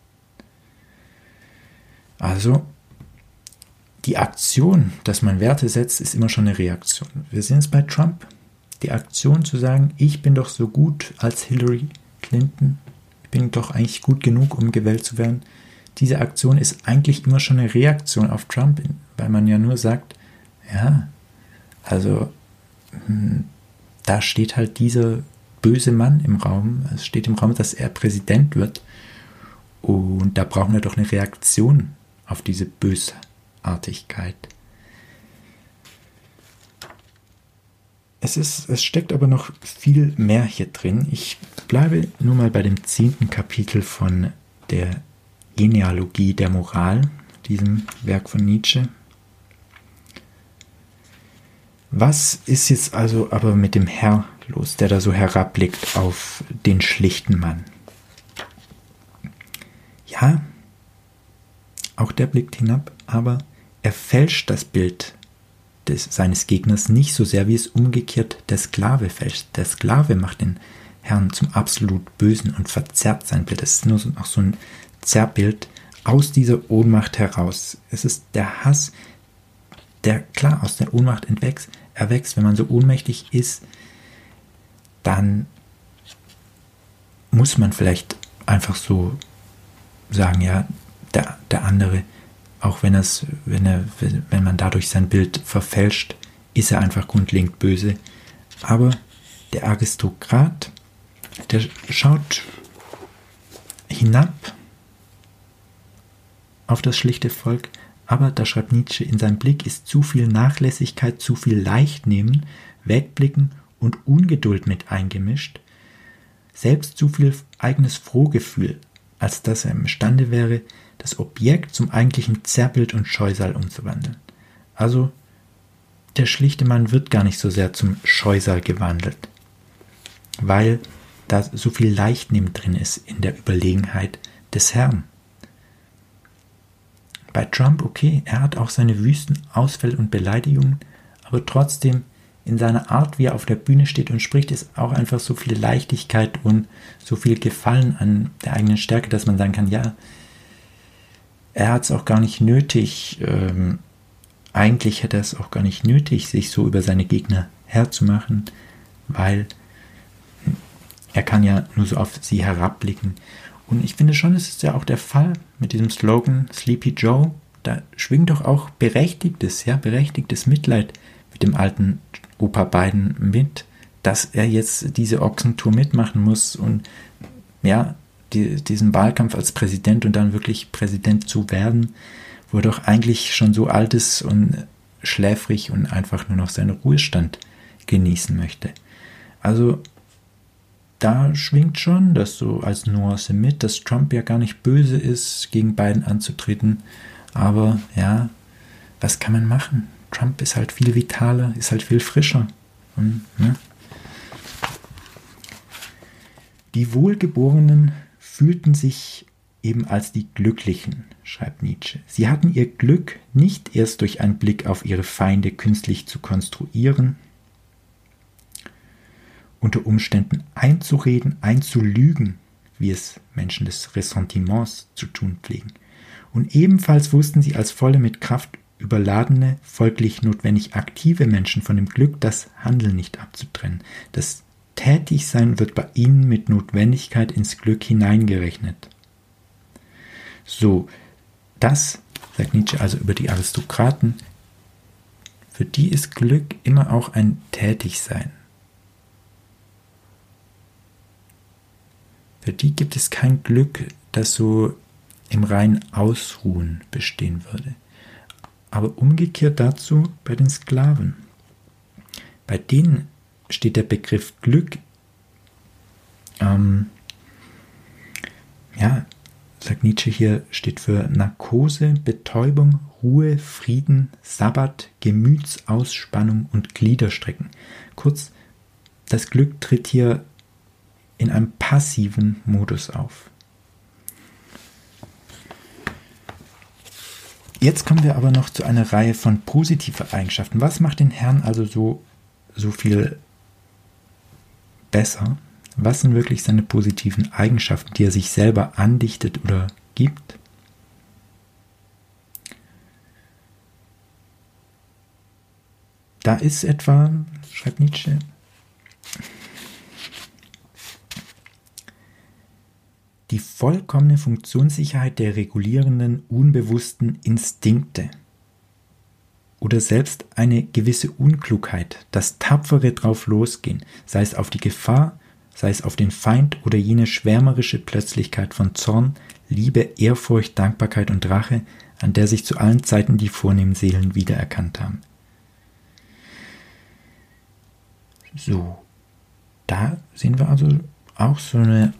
Speaker 1: Also, die Aktion, dass man Werte setzt, ist immer schon eine Reaktion. Wir sehen es bei Trump. Die Aktion zu sagen, ich bin doch so gut als Hillary Clinton, ich bin doch eigentlich gut genug, um gewählt zu werden. Diese Aktion ist eigentlich immer schon eine Reaktion auf Trump, weil man ja nur sagt, ja, also da steht halt dieser böse Mann im Raum, es steht im Raum, dass er Präsident wird und da brauchen wir doch eine Reaktion auf diese Bösartigkeit. Es ist, es steckt aber noch viel mehr hier drin. Ich bleibe nur mal bei dem zehnten Kapitel von der Genealogie der Moral, diesem Werk von Nietzsche. Was ist jetzt also aber mit dem Herr los, der da so herabblickt auf den schlichten Mann? Ja, auch der blickt hinab, aber er fälscht das Bild des, seines Gegners nicht so sehr, wie es umgekehrt der Sklave fälscht. Der Sklave macht den Herrn zum absolut Bösen und verzerrt sein Bild. Das ist nur so, auch so ein Zerrbild aus dieser Ohnmacht heraus. Es ist der Hass, der klar aus der Ohnmacht entwächst, erwächst. Wenn man so ohnmächtig ist, dann muss man vielleicht einfach so sagen, ja, der, der andere, auch wenn, es, wenn, er, wenn man dadurch sein Bild verfälscht, ist er einfach grundlegend böse. Aber der Aristokrat, der schaut hinab auf das schlichte Volk, aber, da schreibt Nietzsche, in seinem Blick ist zu viel Nachlässigkeit, zu viel Leichtnehmen, Wegblicken und Ungeduld mit eingemischt, selbst zu viel eigenes Frohgefühl, als dass er imstande wäre, das Objekt zum eigentlichen Zerrbild und Scheusal umzuwandeln. Also, der schlichte Mann wird gar nicht so sehr zum Scheusal gewandelt, weil da so viel Leichtnehmen drin ist in der Überlegenheit des Herrn. Bei Trump, okay, er hat auch seine wüsten Ausfälle und Beleidigungen, aber trotzdem in seiner Art, wie er auf der Bühne steht und spricht, ist auch einfach so viel Leichtigkeit und so viel Gefallen an der eigenen Stärke, dass man sagen kann, ja, er hat es auch gar nicht nötig, ähm, eigentlich hätte er es auch gar nicht nötig, sich so über seine Gegner herzumachen, weil er kann ja nur so auf sie herabblicken. Und ich finde schon, es ist ja auch der Fall mit diesem Slogan Sleepy Joe, da schwingt doch auch berechtigtes, ja, berechtigtes Mitleid mit dem alten Opa Biden mit, dass er jetzt diese Ochsentour mitmachen muss und ja, die, diesen Wahlkampf als Präsident und dann wirklich Präsident zu werden, wo er doch eigentlich schon so alt ist und schläfrig und einfach nur noch seinen Ruhestand genießen möchte. Also da schwingt schon das so als Nuance mit, dass Trump ja gar nicht böse ist, gegen Biden anzutreten. Aber ja, was kann man machen? Trump ist halt viel vitaler, ist halt viel frischer. Und, ne? Die Wohlgeborenen fühlten sich eben als die Glücklichen, schreibt Nietzsche. Sie hatten ihr Glück nicht erst durch einen Blick auf ihre Feinde künstlich zu konstruieren, unter Umständen einzureden, einzulügen, wie es Menschen des Ressentiments zu tun pflegen. Und ebenfalls wussten sie als volle mit Kraft überladene, folglich notwendig aktive Menschen von dem Glück, das Handeln nicht abzutrennen. Das Tätigsein wird bei ihnen mit Notwendigkeit ins Glück hineingerechnet. So, das, sagt Nietzsche also über die Aristokraten, für die ist Glück immer auch ein Tätigsein. Für die gibt es kein Glück, das so im reinen Ausruhen bestehen würde. Aber umgekehrt dazu bei den Sklaven. Bei denen steht der Begriff Glück ähm, ja, sagt Nietzsche hier, steht für Narkose, Betäubung, Ruhe, Frieden, Sabbat, Gemütsauspannung und Gliederstrecken. Kurz, das Glück tritt hier in einem passiven Modus auf. Jetzt kommen wir aber noch zu einer Reihe von positiven Eigenschaften. Was macht den Herrn also so, so viel besser? Was sind wirklich seine positiven Eigenschaften, die er sich selber andichtet oder gibt? Da ist etwa, schreibt Nietzsche, die vollkommene Funktionssicherheit der regulierenden, unbewussten Instinkte oder selbst eine gewisse Unklugheit, das tapfere drauf losgehen, sei es auf die Gefahr, sei es auf den Feind oder jene schwärmerische Plötzlichkeit von Zorn, Liebe, Ehrfurcht, Dankbarkeit und Rache, an der sich zu allen Zeiten die vornehmen Seelen wiedererkannt haben. So, da sehen wir also auch so eine,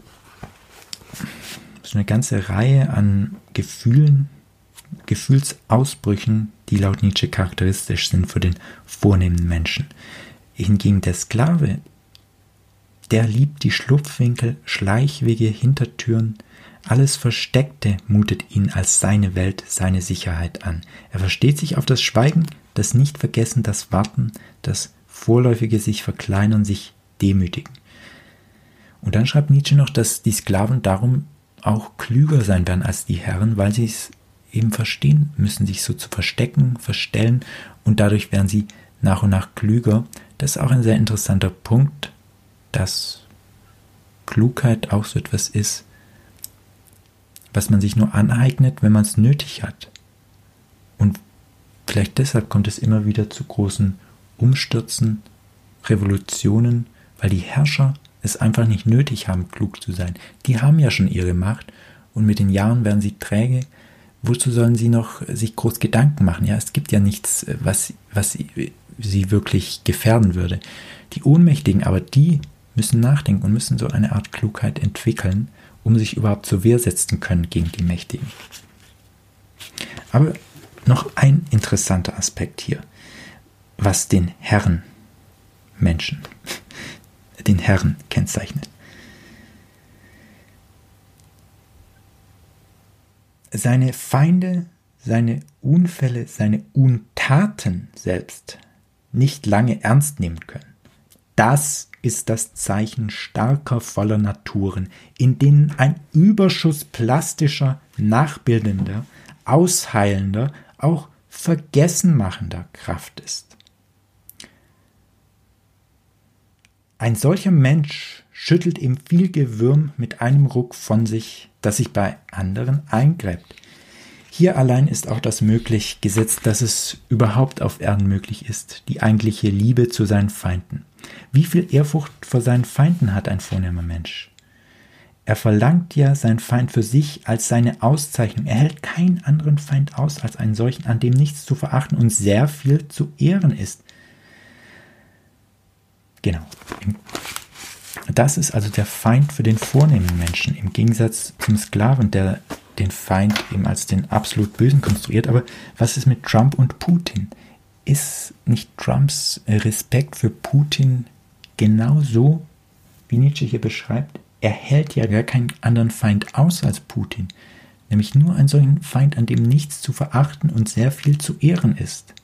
Speaker 1: so eine ganze Reihe an Gefühlen, Gefühlsausbrüchen, die laut Nietzsche charakteristisch sind für den vornehmen Menschen. Hingegen der Sklave, der liebt die Schlupfwinkel, Schleichwege, Hintertüren, alles Versteckte mutet ihn als seine Welt, seine Sicherheit an. Er versteht sich auf das Schweigen, das Nichtvergessen, das Warten, das vorläufige sich verkleinern, sich demütigen. Und dann schreibt Nietzsche noch, dass die Sklaven darum auch klüger sein werden als die Herren, weil sie es eben verstehen müssen, sich so zu verstecken, verstellen und dadurch werden sie nach und nach klüger. Das ist auch ein sehr interessanter Punkt, dass Klugheit auch so etwas ist, was man sich nur aneignet, wenn man es nötig hat. Und vielleicht deshalb kommt es immer wieder zu großen Umstürzen, Revolutionen, weil die Herrscher es einfach nicht nötig haben, klug zu sein. Die haben ja schon ihre Macht und mit den Jahren werden sie träge. Wozu sollen sie noch sich groß Gedanken machen? Ja, es gibt ja nichts, was, was sie, sie wirklich gefährden würde. Die Ohnmächtigen aber, die müssen nachdenken und müssen so eine Art Klugheit entwickeln, um sich überhaupt zur Wehr setzen können gegen die Mächtigen. Aber noch ein interessanter Aspekt hier, was den Herren Menschen, den Herren kennzeichnet. Seine Feinde, seine Unfälle, seine Untaten selbst nicht lange ernst nehmen können. Das ist das Zeichen starker, voller Naturen, in denen ein Überschuss plastischer, nachbildender, ausheilender, auch vergessenmachender Kraft ist. Ein solcher Mensch schüttelt ihm viel Gewürm mit einem Ruck von sich, das sich bei anderen eingräbt. Hier allein ist auch das möglich gesetzt, dass es überhaupt auf Erden möglich ist, die eigentliche Liebe zu seinen Feinden. Wie viel Ehrfurcht vor seinen Feinden hat ein vornehmer Mensch? Er verlangt ja seinen Feind für sich als seine Auszeichnung. Er hält keinen anderen Feind aus als einen solchen, an dem nichts zu verachten und sehr viel zu ehren ist. Genau. Das ist also der Feind für den vornehmen Menschen, im Gegensatz zum Sklaven, der den Feind eben als den absolut Bösen konstruiert. Aber was ist mit Trump und Putin? Ist nicht Trumps Respekt für Putin genauso, wie Nietzsche hier beschreibt? Er hält ja gar keinen anderen Feind aus als Putin, nämlich nur einen solchen Feind, an dem nichts zu verachten und sehr viel zu ehren ist.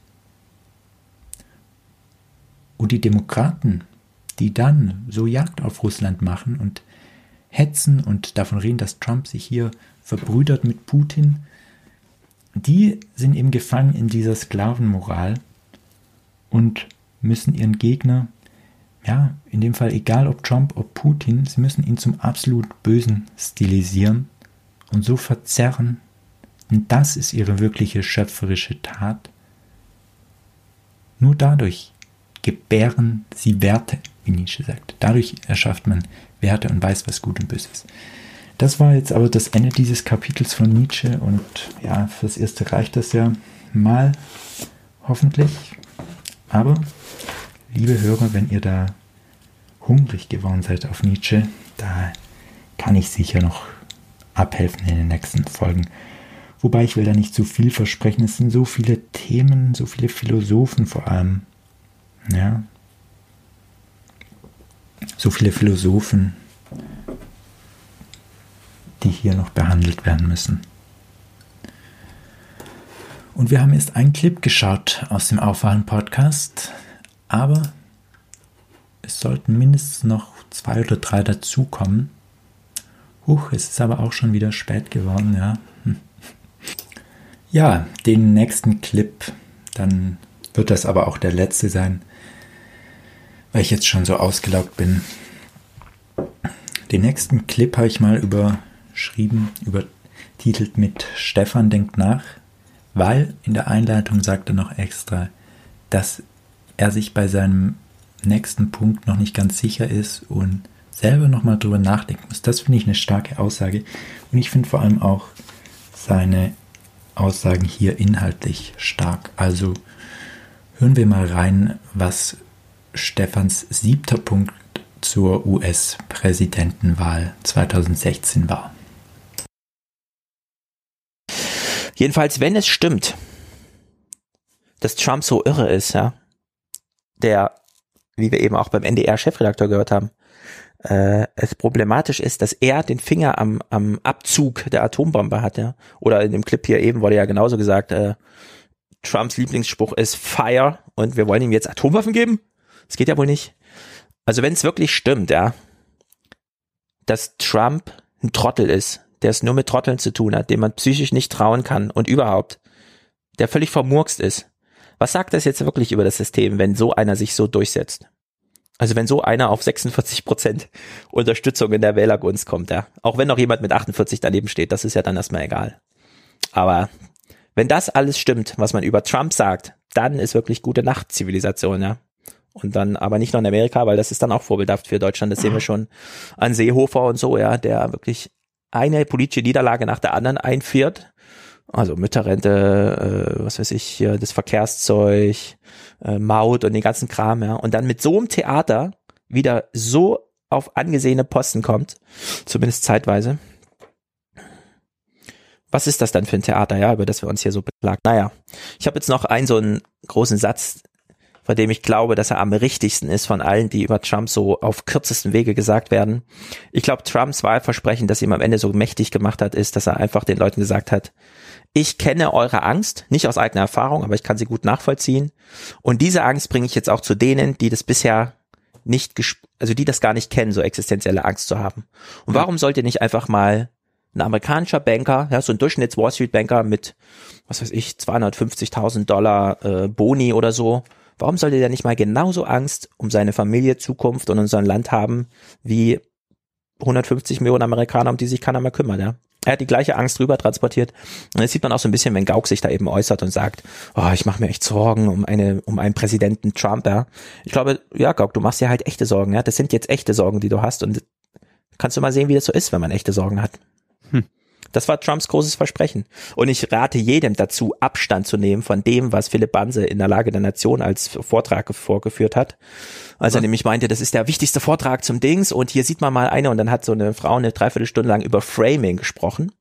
Speaker 1: Und die Demokraten, die dann so Jagd auf Russland machen und hetzen und davon reden, dass Trump sich hier verbrüdert mit Putin, die sind eben gefangen in dieser Sklavenmoral und müssen ihren Gegner, ja, in dem Fall egal ob Trump, ob Putin, sie müssen ihn zum absolut Bösen stilisieren und so verzerren. Und das ist ihre wirkliche schöpferische Tat. Nur dadurch gebären sie Werte, wie Nietzsche sagt. Dadurch erschafft man Werte und weiß, was gut und böse ist. Das war jetzt aber das Ende dieses Kapitels von Nietzsche und ja, fürs Erste reicht das ja mal, hoffentlich. Aber, liebe Hörer, wenn ihr da hungrig geworden seid auf Nietzsche, da kann ich sicher noch abhelfen in den nächsten Folgen. Wobei ich will da nicht zu viel versprechen. Es sind so viele Themen, so viele Philosophen vor allem. Ja. So viele Philosophen, die hier noch behandelt werden müssen. Und wir haben erst einen Clip geschaut aus dem Aufwachen-Podcast, aber es sollten mindestens noch zwei oder drei dazukommen. Huch, es ist aber auch schon wieder spät geworden, ja. Hm. Ja, den nächsten Clip, dann wird das aber auch der letzte sein, weil ich jetzt schon so ausgelaugt bin. Den nächsten Clip habe ich mal überschrieben, übertitelt mit Stefan denkt nach, weil in der Einleitung sagt er noch extra, dass er sich bei seinem nächsten Punkt noch nicht ganz sicher ist und selber nochmal drüber nachdenken muss. Das finde ich eine starke Aussage. Und ich finde vor allem auch seine Aussagen hier inhaltlich stark. Also hören wir mal rein, was Stefans siebter Punkt zur U S-Präsidentenwahl zweitausendsechzehn war.
Speaker 4: Jedenfalls, wenn es stimmt, dass Trump so irre ist, ja, der, wie wir eben auch beim N D R-Chefredakteur gehört haben, äh, es problematisch ist, dass er den Finger am, am Abzug der Atombombe hat, ja. Oder in dem Clip hier eben wurde ja genauso gesagt, äh, Trumps Lieblingsspruch ist Fire und wir wollen ihm jetzt Atomwaffen geben? Das geht ja wohl nicht. Also wenn es wirklich stimmt, ja, dass Trump ein Trottel ist, der es nur mit Trotteln zu tun hat, dem man psychisch nicht trauen kann und überhaupt, der völlig vermurkst ist. Was sagt das jetzt wirklich über das System, wenn so einer sich so durchsetzt? Also wenn so einer auf sechsundvierzig Prozent Unterstützung in der Wählergunst kommt, ja. Auch wenn noch jemand mit achtundvierzig daneben steht, das ist ja dann erstmal egal. Aber wenn das alles stimmt, was man über Trump sagt, dann ist wirklich gute Nacht Zivilisation, ja. Und dann aber nicht nur in Amerika, weil das ist dann auch vorbildhaft für Deutschland, das sehen wir schon an Seehofer und so, ja, der wirklich eine politische Niederlage nach der anderen einführt. Also Mütterrente, äh, was weiß ich, hier, das Verkehrszeug, äh, Maut und den ganzen Kram, ja. Und dann mit so einem Theater wieder so auf angesehene Posten kommt, zumindest zeitweise. Was ist das dann für ein Theater, ja, über das wir uns hier so beklagen? Naja, ich habe jetzt noch einen so einen großen Satz, von dem ich glaube, dass er am richtigsten ist von allen, die über Trump so auf kürzesten Wege gesagt werden. Ich glaube, Trumps Wahlversprechen, das ihm am Ende so mächtig gemacht hat, ist, dass er einfach den Leuten gesagt hat, ich kenne eure Angst, nicht aus eigener Erfahrung, aber ich kann sie gut nachvollziehen. Und diese Angst bringe ich jetzt auch zu denen, die das bisher nicht, gesp- also die das gar nicht kennen, so existenzielle Angst zu haben. Und warum sollte nicht einfach mal ein amerikanischer Banker, ja, so ein Durchschnitts-Wall Street Banker mit, was weiß ich, zweihundertfünfzigtausend Dollar äh, Boni oder so, warum sollte der nicht mal genauso Angst um seine Familie, Zukunft und unser Land haben, wie hundertfünfzig Millionen Amerikaner, um die sich keiner mehr kümmert, ja? Er hat die gleiche Angst rüber transportiert. Und jetzt sieht man auch so ein bisschen, wenn Gauck sich da eben äußert und sagt, oh, ich mache mir echt Sorgen um eine, um einen Präsidenten Trump, ja. Ich glaube, ja, Gauck, du machst dir halt echte Sorgen, ja. Das sind jetzt echte Sorgen, die du hast und kannst du mal sehen, wie das so ist, wenn man echte Sorgen hat. Hm. Das war Trumps großes Versprechen. Und ich rate jedem dazu, Abstand zu nehmen von dem, was Philipp Banse in der Lage der Nation als Vortrag vorgeführt hat. Als er nämlich meinte, das ist der wichtigste Vortrag zum Dings und hier sieht man mal eine und dann hat so eine Frau eine Dreiviertelstunde lang über Framing gesprochen.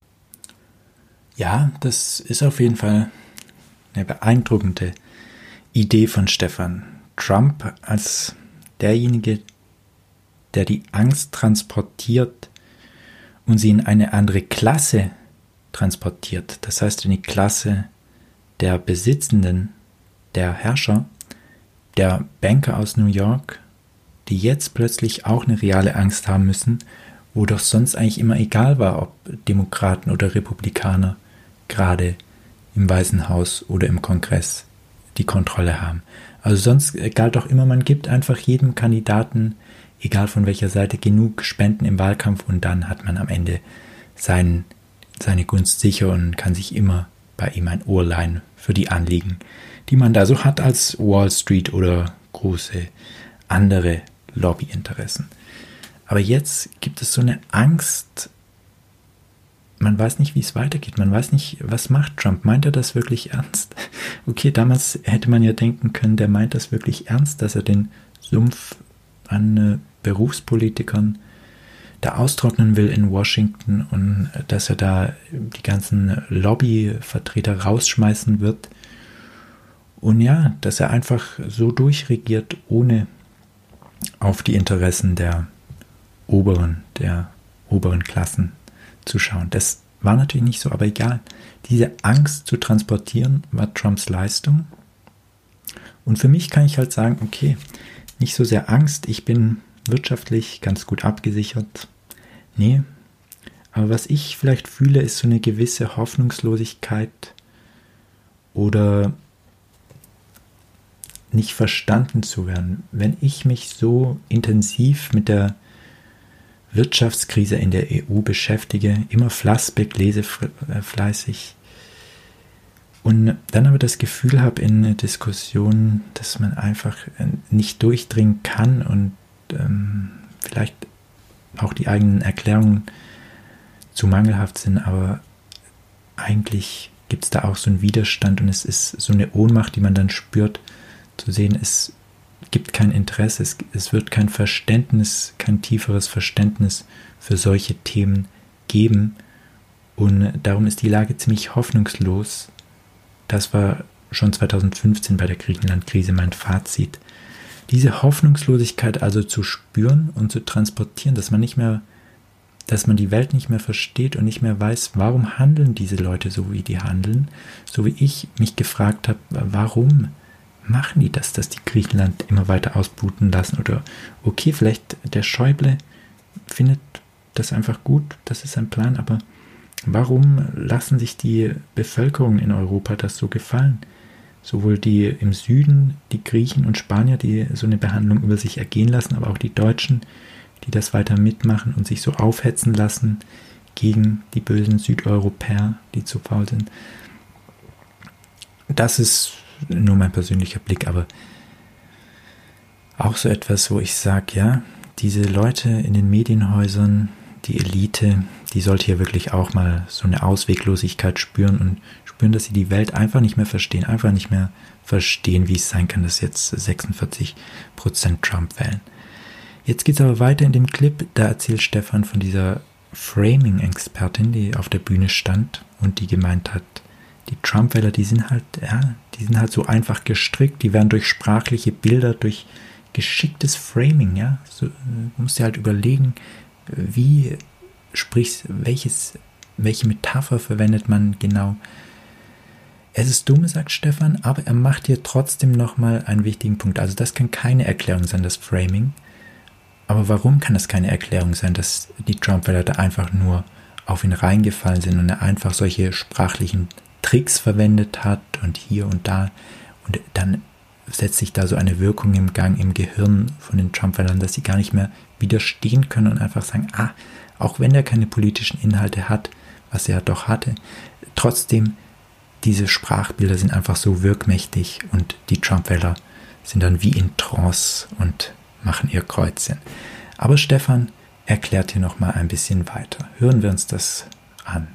Speaker 1: Ja, das ist auf jeden Fall eine beeindruckende Idee von Stefan. Trump als derjenige, der die Angst transportiert und sie in eine andere Klasse transportiert. Das heißt in die Klasse der Besitzenden, der Herrscher, der Banker aus New York, die jetzt plötzlich auch eine reale Angst haben müssen, wo doch sonst eigentlich immer egal war, ob Demokraten oder Republikaner gerade im Weißen Haus oder im Kongress die Kontrolle haben. Also sonst galt doch immer, man gibt einfach jedem Kandidaten, egal von welcher Seite, genug Spenden im Wahlkampf und dann hat man am Ende sein, seine Gunst sicher und kann sich immer bei ihm ein Ohr leihen für die Anliegen, die man da so hat als Wall Street oder große andere Lobbyinteressen. Aber jetzt gibt es so eine Angst, man weiß nicht, wie es weitergeht, man weiß nicht, was macht Trump, meint er das wirklich ernst? Okay, damals hätte man ja denken können, der meint das wirklich ernst, dass er den Sumpf an äh, Berufspolitikern da austrocknen will in Washington und dass er da die ganzen Lobbyvertreter rausschmeißen wird. Und ja, dass er einfach so durchregiert, ohne auf die Interessen der oberen, der oberen Klassen zu schauen. Das war natürlich nicht so, aber egal. Diese Angst zu transportieren war Trumps Leistung. Und für mich kann ich halt sagen, okay, nicht so sehr Angst, ich bin wirtschaftlich ganz gut abgesichert. Nee, aber was ich vielleicht fühle, ist so eine gewisse Hoffnungslosigkeit oder nicht verstanden zu werden. Wenn ich mich so intensiv mit der Wirtschaftskrise in der E U beschäftige, immer Flassbeck lese fleißig und dann aber das Gefühl habe in Diskussionen, dass man einfach nicht durchdringen kann und ähm, vielleicht auch die eigenen Erklärungen zu mangelhaft sind, aber eigentlich gibt es da auch so einen Widerstand und es ist so eine Ohnmacht, die man dann spürt, zu sehen, es gibt kein Interesse, es, es wird kein Verständnis, kein tieferes Verständnis für solche Themen geben und darum ist die Lage ziemlich hoffnungslos. Das war schon zweitausendfünfzehn bei der Griechenland-Krise mein Fazit. Diese Hoffnungslosigkeit also zu spüren und zu transportieren, dass man nicht mehr, dass man die Welt nicht mehr versteht und nicht mehr weiß, warum handeln diese Leute so, wie die handeln, so wie ich mich gefragt habe, warum machen die das, dass die Griechenland immer weiter ausbluten lassen oder okay, vielleicht der Schäuble findet das einfach gut, das ist ein Plan, aber warum lassen sich die Bevölkerung in Europa das so gefallen? Sowohl die im Süden, die Griechen und Spanier, die so eine Behandlung über sich ergehen lassen, aber auch die Deutschen, die das weiter mitmachen und sich so aufhetzen lassen gegen die bösen Südeuropäer, die zu faul sind. Das ist nur mein persönlicher Blick, aber auch so etwas, wo ich sage, ja, diese Leute in den Medienhäusern, die Elite, die sollte hier wirklich auch mal so eine Ausweglosigkeit spüren und spüren, dass sie die Welt einfach nicht mehr verstehen, einfach nicht mehr verstehen, wie es sein kann, dass jetzt sechsundvierzig Prozent Trump wählen. Jetzt geht es aber weiter in dem Clip, da erzählt Stefan von dieser Framing-Expertin, die auf der Bühne stand und die gemeint hat, die Trump-Wähler, die sind halt, ja, die sind halt so einfach gestrickt, die werden durch sprachliche Bilder, durch geschicktes Framing, ja, so, du musst dir halt überlegen, wie sprichst, welches, welche Metapher verwendet man genau. Es ist dumm, sagt Stefan, aber er macht hier trotzdem nochmal einen wichtigen Punkt. Also das kann keine Erklärung sein, das Framing. Aber warum kann das keine Erklärung sein, dass die Trump-Wähler da einfach nur auf ihn reingefallen sind und er einfach solche sprachlichen Tricks verwendet hat und hier und da und dann setzt sich da so eine Wirkung im Gang im Gehirn von den Trump-Wählern, dass sie gar nicht mehr widerstehen können und einfach sagen, ah, auch wenn er keine politischen Inhalte hat, was er doch hatte, trotzdem, diese Sprachbilder sind einfach so wirkmächtig und die Trump-Wähler sind dann wie in Trance und machen ihr Kreuzchen. Aber Stefan erklärt hier nochmal ein bisschen weiter. Hören wir uns das an.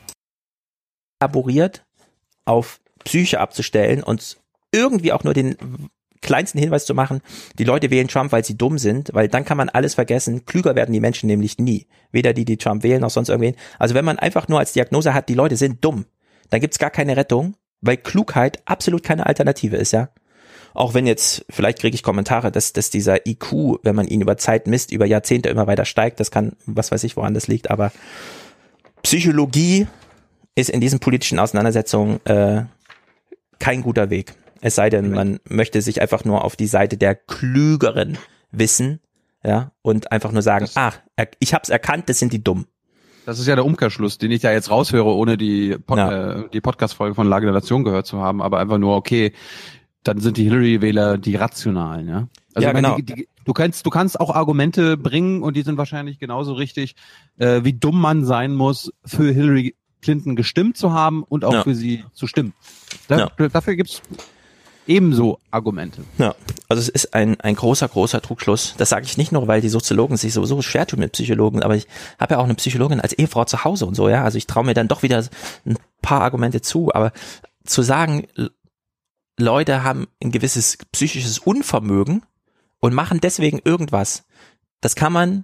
Speaker 4: Elaboriert auf Psyche abzustellen und irgendwie auch nur den kleinsten Hinweis zu machen, die Leute wählen Trump, weil sie dumm sind, weil dann kann man alles vergessen. Klüger werden die Menschen nämlich nie. Weder die, die Trump wählen, noch sonst irgendwen. Also wenn man einfach nur als Diagnose hat, die Leute sind dumm, dann gibt's gar keine Rettung, weil Klugheit absolut keine Alternative ist, ja. Auch wenn jetzt, vielleicht kriege ich Kommentare, dass, dass dieser I Q, wenn man ihn über Zeit misst, über Jahrzehnte immer weiter steigt, das kann, was weiß ich, woran das liegt, aber Psychologie ist in diesen politischen Auseinandersetzungen äh, kein guter Weg. Es sei denn, man möchte sich einfach nur auf die Seite der Klügeren wissen, ja, und einfach nur sagen, das, ach, ich hab's erkannt, das sind die Dummen.
Speaker 5: Das ist ja der Umkehrschluss, den ich ja jetzt raushöre, ohne die, Pod- ja. äh, die Podcast-Folge von Lage der Nation gehört zu haben, aber einfach nur, okay, dann sind die Hillary-Wähler die Rationalen, ja. Also
Speaker 4: ja,
Speaker 5: meine,
Speaker 4: genau.
Speaker 5: Die, die, du kannst, du kannst auch Argumente bringen und die sind wahrscheinlich genauso richtig, äh, wie dumm man sein muss, für Hillary Clinton gestimmt zu haben und auch ja. für sie zu stimmen. Da, ja. Dafür gibt's ebenso Argumente.
Speaker 4: Ja, also es ist ein ein großer, großer Trugschluss. Das sage ich nicht nur, weil die Soziologen sich sowieso schwer tun mit Psychologen, aber ich habe ja auch eine Psychologin als Ehefrau zu Hause und so, ja. Also ich traue mir dann doch wieder ein paar Argumente zu, aber zu sagen, Leute haben ein gewisses psychisches Unvermögen und machen deswegen irgendwas, das kann man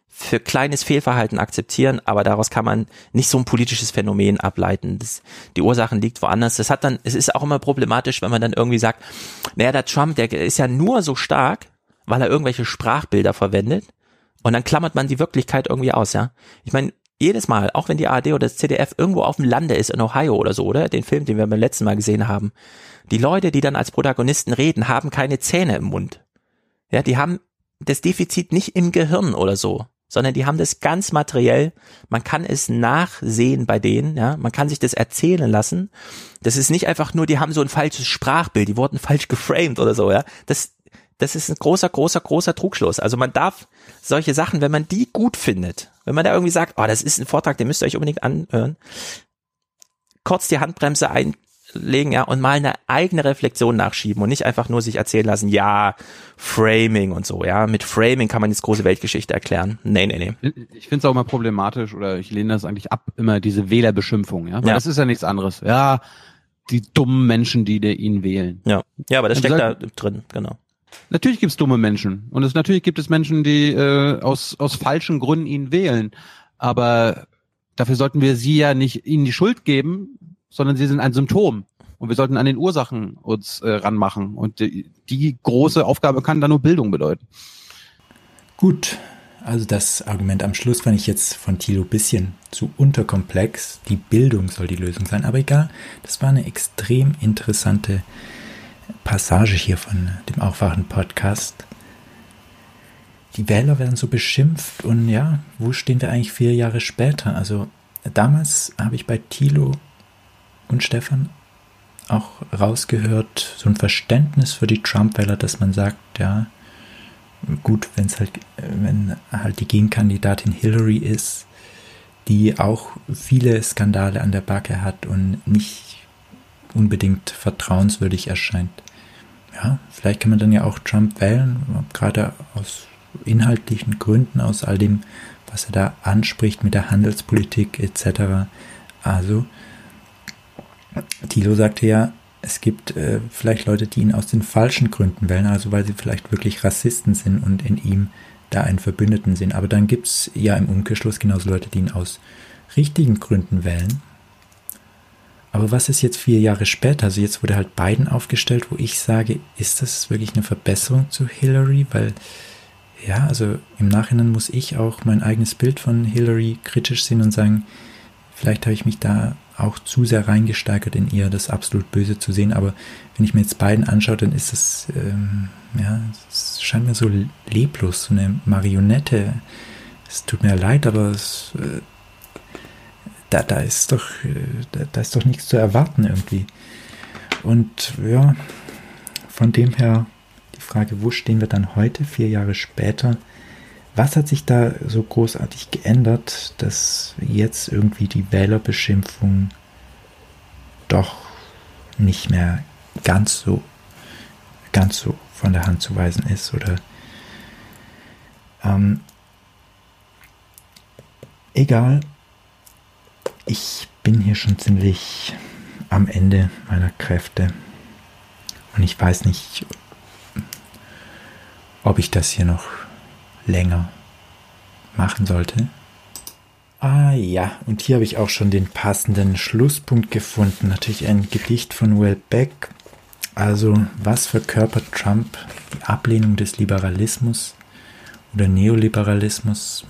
Speaker 4: für kleines Fehlverhalten akzeptieren, aber daraus kann man nicht so ein politisches Phänomen ableiten. Das, die Ursachen liegt woanders. Das hat dann, es ist auch immer problematisch, wenn man dann irgendwie sagt, naja, der Trump, der ist ja nur so stark, weil er irgendwelche Sprachbilder verwendet und dann klammert man die Wirklichkeit irgendwie aus, ja. Ich meine, jedes Mal, auch wenn die A R D oder das Z D F irgendwo auf dem Lande ist, in Ohio oder so, oder? Den Film, den wir beim letzten Mal gesehen haben. Die Leute, die dann als Protagonisten reden, haben keine Zähne im Mund. Ja, die haben das Defizit nicht im Gehirn oder so, sondern die haben das ganz materiell. Man kann es nachsehen bei denen, ja. Man kann sich das erzählen lassen. Das ist nicht einfach nur, die haben so ein falsches Sprachbild, die wurden falsch geframed oder so, ja. Das, das ist ein großer, großer, großer Trugschluss. Also man darf solche Sachen, wenn man die gut findet, wenn man da irgendwie sagt, oh, das ist ein Vortrag, den müsst ihr euch unbedingt anhören, kurz die Handbremse einlegen, ja, und mal eine eigene Reflexion nachschieben und nicht einfach nur sich erzählen lassen, ja, Framing und so, ja, mit Framing kann man jetzt große Weltgeschichte erklären. Nee, nee, nee.
Speaker 5: Ich finde es auch immer problematisch, oder ich lehne das eigentlich ab, immer diese Wählerbeschimpfung, ja, weil
Speaker 4: ja.
Speaker 5: das ist ja nichts anderes. Ja, die dummen Menschen, die ihn wählen.
Speaker 4: Ja, ja, aber das
Speaker 5: Und
Speaker 4: steckt
Speaker 5: sag,
Speaker 4: da drin, genau.
Speaker 5: Natürlich gibt's dumme Menschen und es natürlich gibt es Menschen, die äh, aus aus falschen Gründen ihn wählen, aber dafür sollten wir sie ja nicht ihnen die Schuld geben, sondern sie sind ein Symptom und wir sollten an den Ursachen uns äh, ranmachen und die, die große Aufgabe kann dann nur Bildung bedeuten.
Speaker 1: Gut, also das Argument am Schluss fand ich jetzt von Thilo ein bisschen zu unterkomplex. Die Bildung soll die Lösung sein, aber egal, das war eine extrem interessante Passage hier von dem Aufwachen-Podcast. Die Wähler werden so beschimpft und ja, wo stehen wir eigentlich vier Jahre später? Also damals habe ich bei Thilo und Stefan auch rausgehört, so ein Verständnis für die Trump-Wähler, dass man sagt, ja, gut, wenn es halt, wenn halt die Gegenkandidatin Hillary ist, die auch viele Skandale an der Backe hat und nicht unbedingt vertrauenswürdig erscheint. Ja, vielleicht kann man dann ja auch Trump wählen, gerade aus inhaltlichen Gründen, aus all dem, was er da anspricht mit der Handelspolitik et cetera. Also, Thilo sagte ja, es gibt äh, vielleicht Leute, die ihn aus den falschen Gründen wählen, also weil sie vielleicht wirklich Rassisten sind und in ihm da einen Verbündeten sehen. Aber dann gibt es ja im Umkehrschluss genauso Leute, die ihn aus richtigen Gründen wählen. Aber was ist jetzt vier Jahre später? Also jetzt wurde halt Biden aufgestellt, wo ich sage, ist das wirklich eine Verbesserung zu Hillary? Weil, ja, also im Nachhinein muss ich auch mein eigenes Bild von Hillary kritisch sehen und sagen, vielleicht habe ich mich da auch zu sehr reingesteigert in ihr, das absolut Böse zu sehen. Aber wenn ich mir jetzt Biden anschaue, dann ist es, ähm, ja, es scheint mir so leblos, so eine Marionette. Es tut mir leid, aber es... Äh, Da, da ist doch, da, da ist doch nichts zu erwarten irgendwie. Und ja, von dem her die Frage, wo stehen wir dann heute, vier Jahre später? Was hat sich da so großartig geändert, dass jetzt irgendwie die Wählerbeschimpfung doch nicht mehr ganz so, ganz so von der Hand zu weisen ist? Oder ähm, egal. Ich bin hier schon ziemlich am Ende meiner Kräfte und ich weiß nicht, ob ich das hier noch länger machen sollte. Ah ja, und hier habe ich auch schon den passenden Schlusspunkt gefunden. Natürlich ein Gedicht von Will Beck. Also, was verkörpert Trump? Die Ablehnung des Liberalismus oder Neoliberalismus?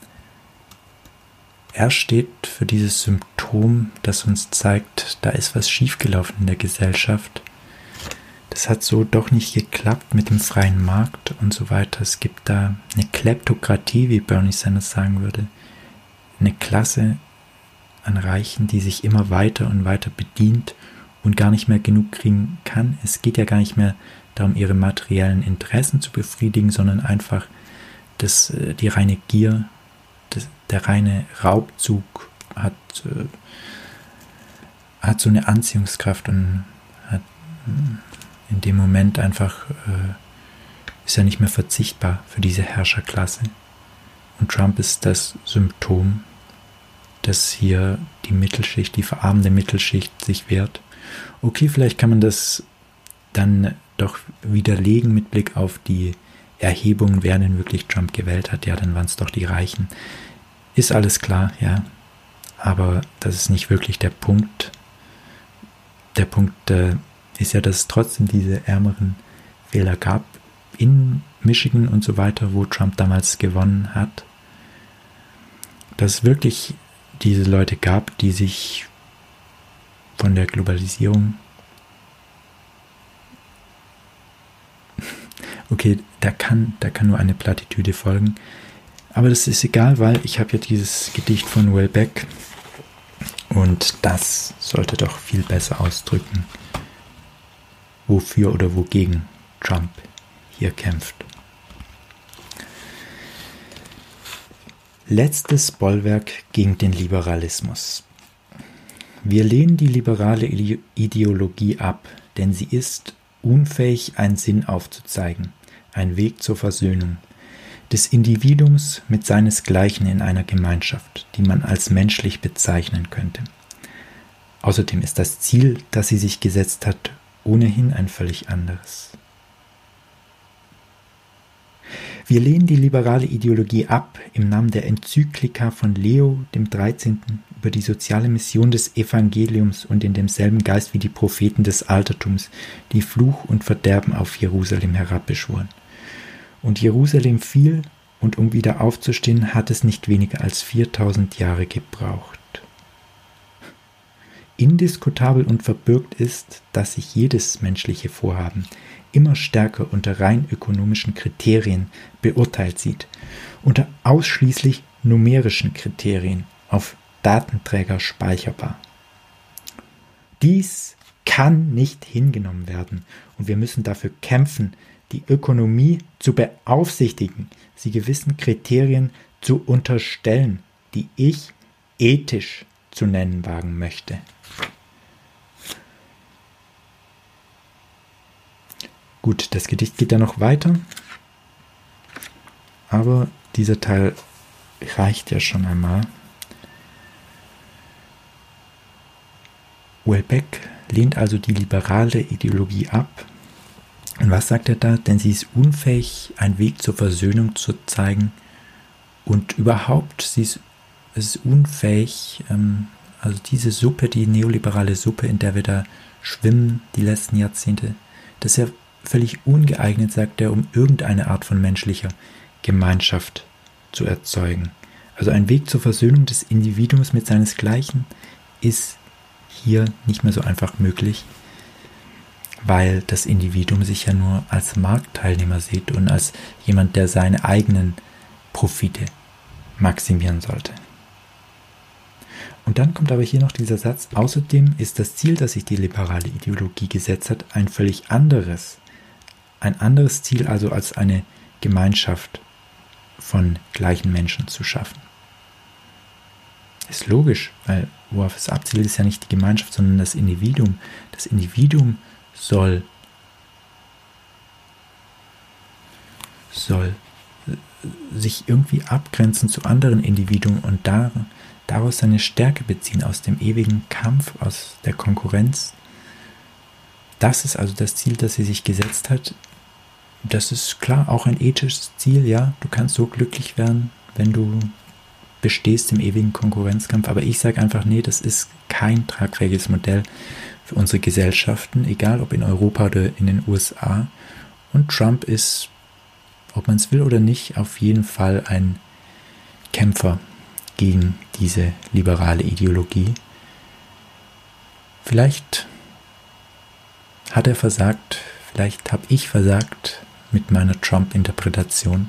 Speaker 1: Er steht für dieses Symptom, das uns zeigt, da ist was schiefgelaufen in der Gesellschaft. Das hat so doch nicht geklappt mit dem freien Markt und so weiter. Es gibt da eine Kleptokratie, wie Bernie Sanders sagen würde. Eine Klasse an Reichen, die sich immer weiter und weiter bedient und gar nicht mehr genug kriegen kann. Es geht ja gar nicht mehr darum, ihre materiellen Interessen zu befriedigen, sondern einfach das, die reine Gier. Der reine Raubzug hat, äh, hat so eine Anziehungskraft und hat in dem Moment einfach, äh, ist ja nicht mehr verzichtbar für diese Herrscherklasse. Und Trump ist das Symptom, dass hier die Mittelschicht, die verarmende Mittelschicht sich wehrt. Okay, vielleicht kann man das dann doch widerlegen mit Blick auf die Erhebungen, wer denn wirklich Trump gewählt hat, ja, dann waren es doch die Reichen. Ist alles klar, ja. Aber das ist nicht wirklich der Punkt. Der Punkt äh, ist ja, dass es trotzdem diese ärmeren Wähler gab in Michigan und so weiter, wo Trump damals gewonnen hat. Dass es wirklich diese Leute gab, die sich von der Globalisierung, okay, da kann, da kann nur eine Plattitüde folgen, aber das ist egal, weil ich habe ja dieses Gedicht von Welbeck und das sollte doch viel besser ausdrücken, wofür oder wogegen Trump hier kämpft. Letztes Bollwerk gegen den Liberalismus. Wir lehnen die liberale Ideologie ab, denn sie ist unfähig, einen Sinn aufzuzeigen, ein Weg zur Versöhnung des Individuums mit seinesgleichen in einer Gemeinschaft, die man als menschlich bezeichnen könnte. Außerdem ist das Ziel, das sie sich gesetzt hat, ohnehin ein völlig anderes. Wir lehnen die liberale Ideologie ab im Namen der Enzyklika von Leo dem dreizehnten über die soziale Mission des Evangeliums und in demselben Geist wie die Propheten des Altertums, die Fluch und Verderben auf Jerusalem herabbeschworen. Und Jerusalem fiel, und um wieder aufzustehen, hat es nicht weniger als viertausend Jahre gebraucht. Indiskutabel und verbürgt ist, dass sich jedes menschliche Vorhaben immer stärker unter rein ökonomischen Kriterien beurteilt sieht, unter ausschließlich numerischen Kriterien auf Datenträger speicherbar. Dies kann nicht hingenommen werden und wir müssen dafür kämpfen, die Ökonomie zu beaufsichtigen, sie gewissen Kriterien zu unterstellen, die ich ethisch zu nennen wagen möchte. Gut, das Gedicht geht dann noch weiter, aber dieser Teil reicht ja schon einmal. Welbeck lehnt also die liberale Ideologie ab. Und was sagt er da? Denn sie ist unfähig, einen Weg zur Versöhnung zu zeigen und überhaupt, sie ist, es ist unfähig, ähm, also diese Suppe, die neoliberale Suppe, in der wir da schwimmen die letzten Jahrzehnte, das ist ja völlig ungeeignet, sagt er, um irgendeine Art von menschlicher Gemeinschaft zu erzeugen. Also ein Weg zur Versöhnung des Individuums mit seinesgleichen ist hier nicht mehr so einfach möglich, weil das Individuum sich ja nur als Marktteilnehmer sieht und als jemand, der seine eigenen Profite maximieren sollte. Und dann kommt aber hier noch dieser Satz, außerdem ist das Ziel, das sich die liberale Ideologie gesetzt hat, ein völlig anderes. Ein anderes Ziel also als eine Gemeinschaft von gleichen Menschen zu schaffen. Ist logisch, weil worauf es abzielt, ist ja nicht die Gemeinschaft, sondern das Individuum. Das Individuum soll, soll sich irgendwie abgrenzen zu anderen Individuen und dar, daraus seine Stärke beziehen, aus dem ewigen Kampf, aus der Konkurrenz. Das ist also das Ziel, das sie sich gesetzt hat. Das ist klar auch ein ethisches Ziel, ja. Du kannst so glücklich werden, wenn du bestehst im ewigen Konkurrenzkampf. Aber ich sage einfach, nee, das ist kein tragfähiges Modell für unsere Gesellschaften, egal ob in Europa oder in den U S A. Und Trump ist, ob man es will oder nicht, auf jeden Fall ein Kämpfer gegen diese liberale Ideologie. Vielleicht hat er versagt, vielleicht habe ich versagt mit meiner Trump-Interpretation.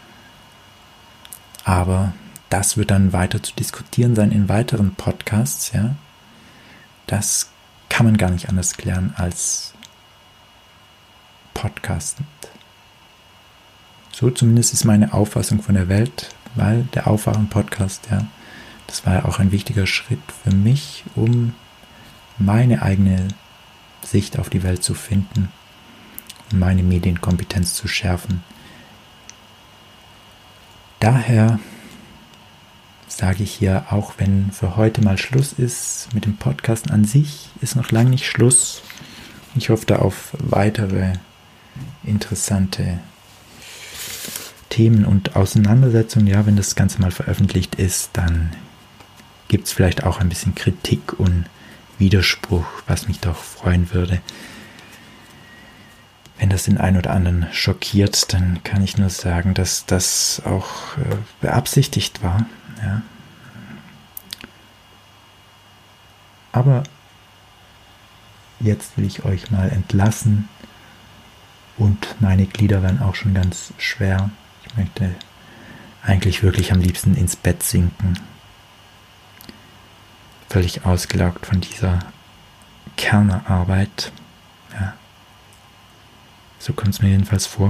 Speaker 1: Aber das wird dann weiter zu diskutieren sein in weiteren Podcasts, ja. Das kann man gar nicht anders klären als podcastend. So zumindest ist meine Auffassung von der Welt, weil der Aufwachen-Podcast, ja, das war ja auch ein wichtiger Schritt für mich, um meine eigene Sicht auf die Welt zu finden und meine Medienkompetenz zu schärfen. Daher sage ich hier, auch wenn für heute mal Schluss ist mit dem Podcasten an sich, ist noch lange nicht Schluss. Ich hoffe da auf weitere interessante Themen und Auseinandersetzungen. Ja, wenn das Ganze mal veröffentlicht ist, dann gibt es vielleicht auch ein bisschen Kritik und Widerspruch, was mich doch freuen würde. Wenn das den einen oder anderen schockiert, dann kann ich nur sagen, dass das auch äh, beabsichtigt war. Ja. Aber jetzt will ich euch mal entlassen und meine Glieder werden auch schon ganz schwer. Ich möchte eigentlich wirklich am liebsten ins Bett sinken. Völlig ausgelaugt von dieser Kernerarbeit. Ja. So kommt es mir jedenfalls vor.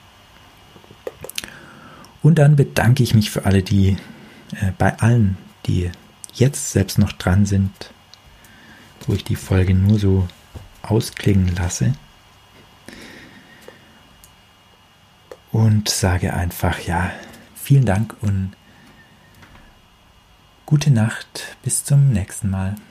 Speaker 1: Und dann bedanke ich mich für alle, die, äh, bei allen, die jetzt selbst noch dran sind, wo ich die Folge nur so ausklingen lasse. Und sage einfach, ja, vielen Dank und gute Nacht, bis zum nächsten Mal.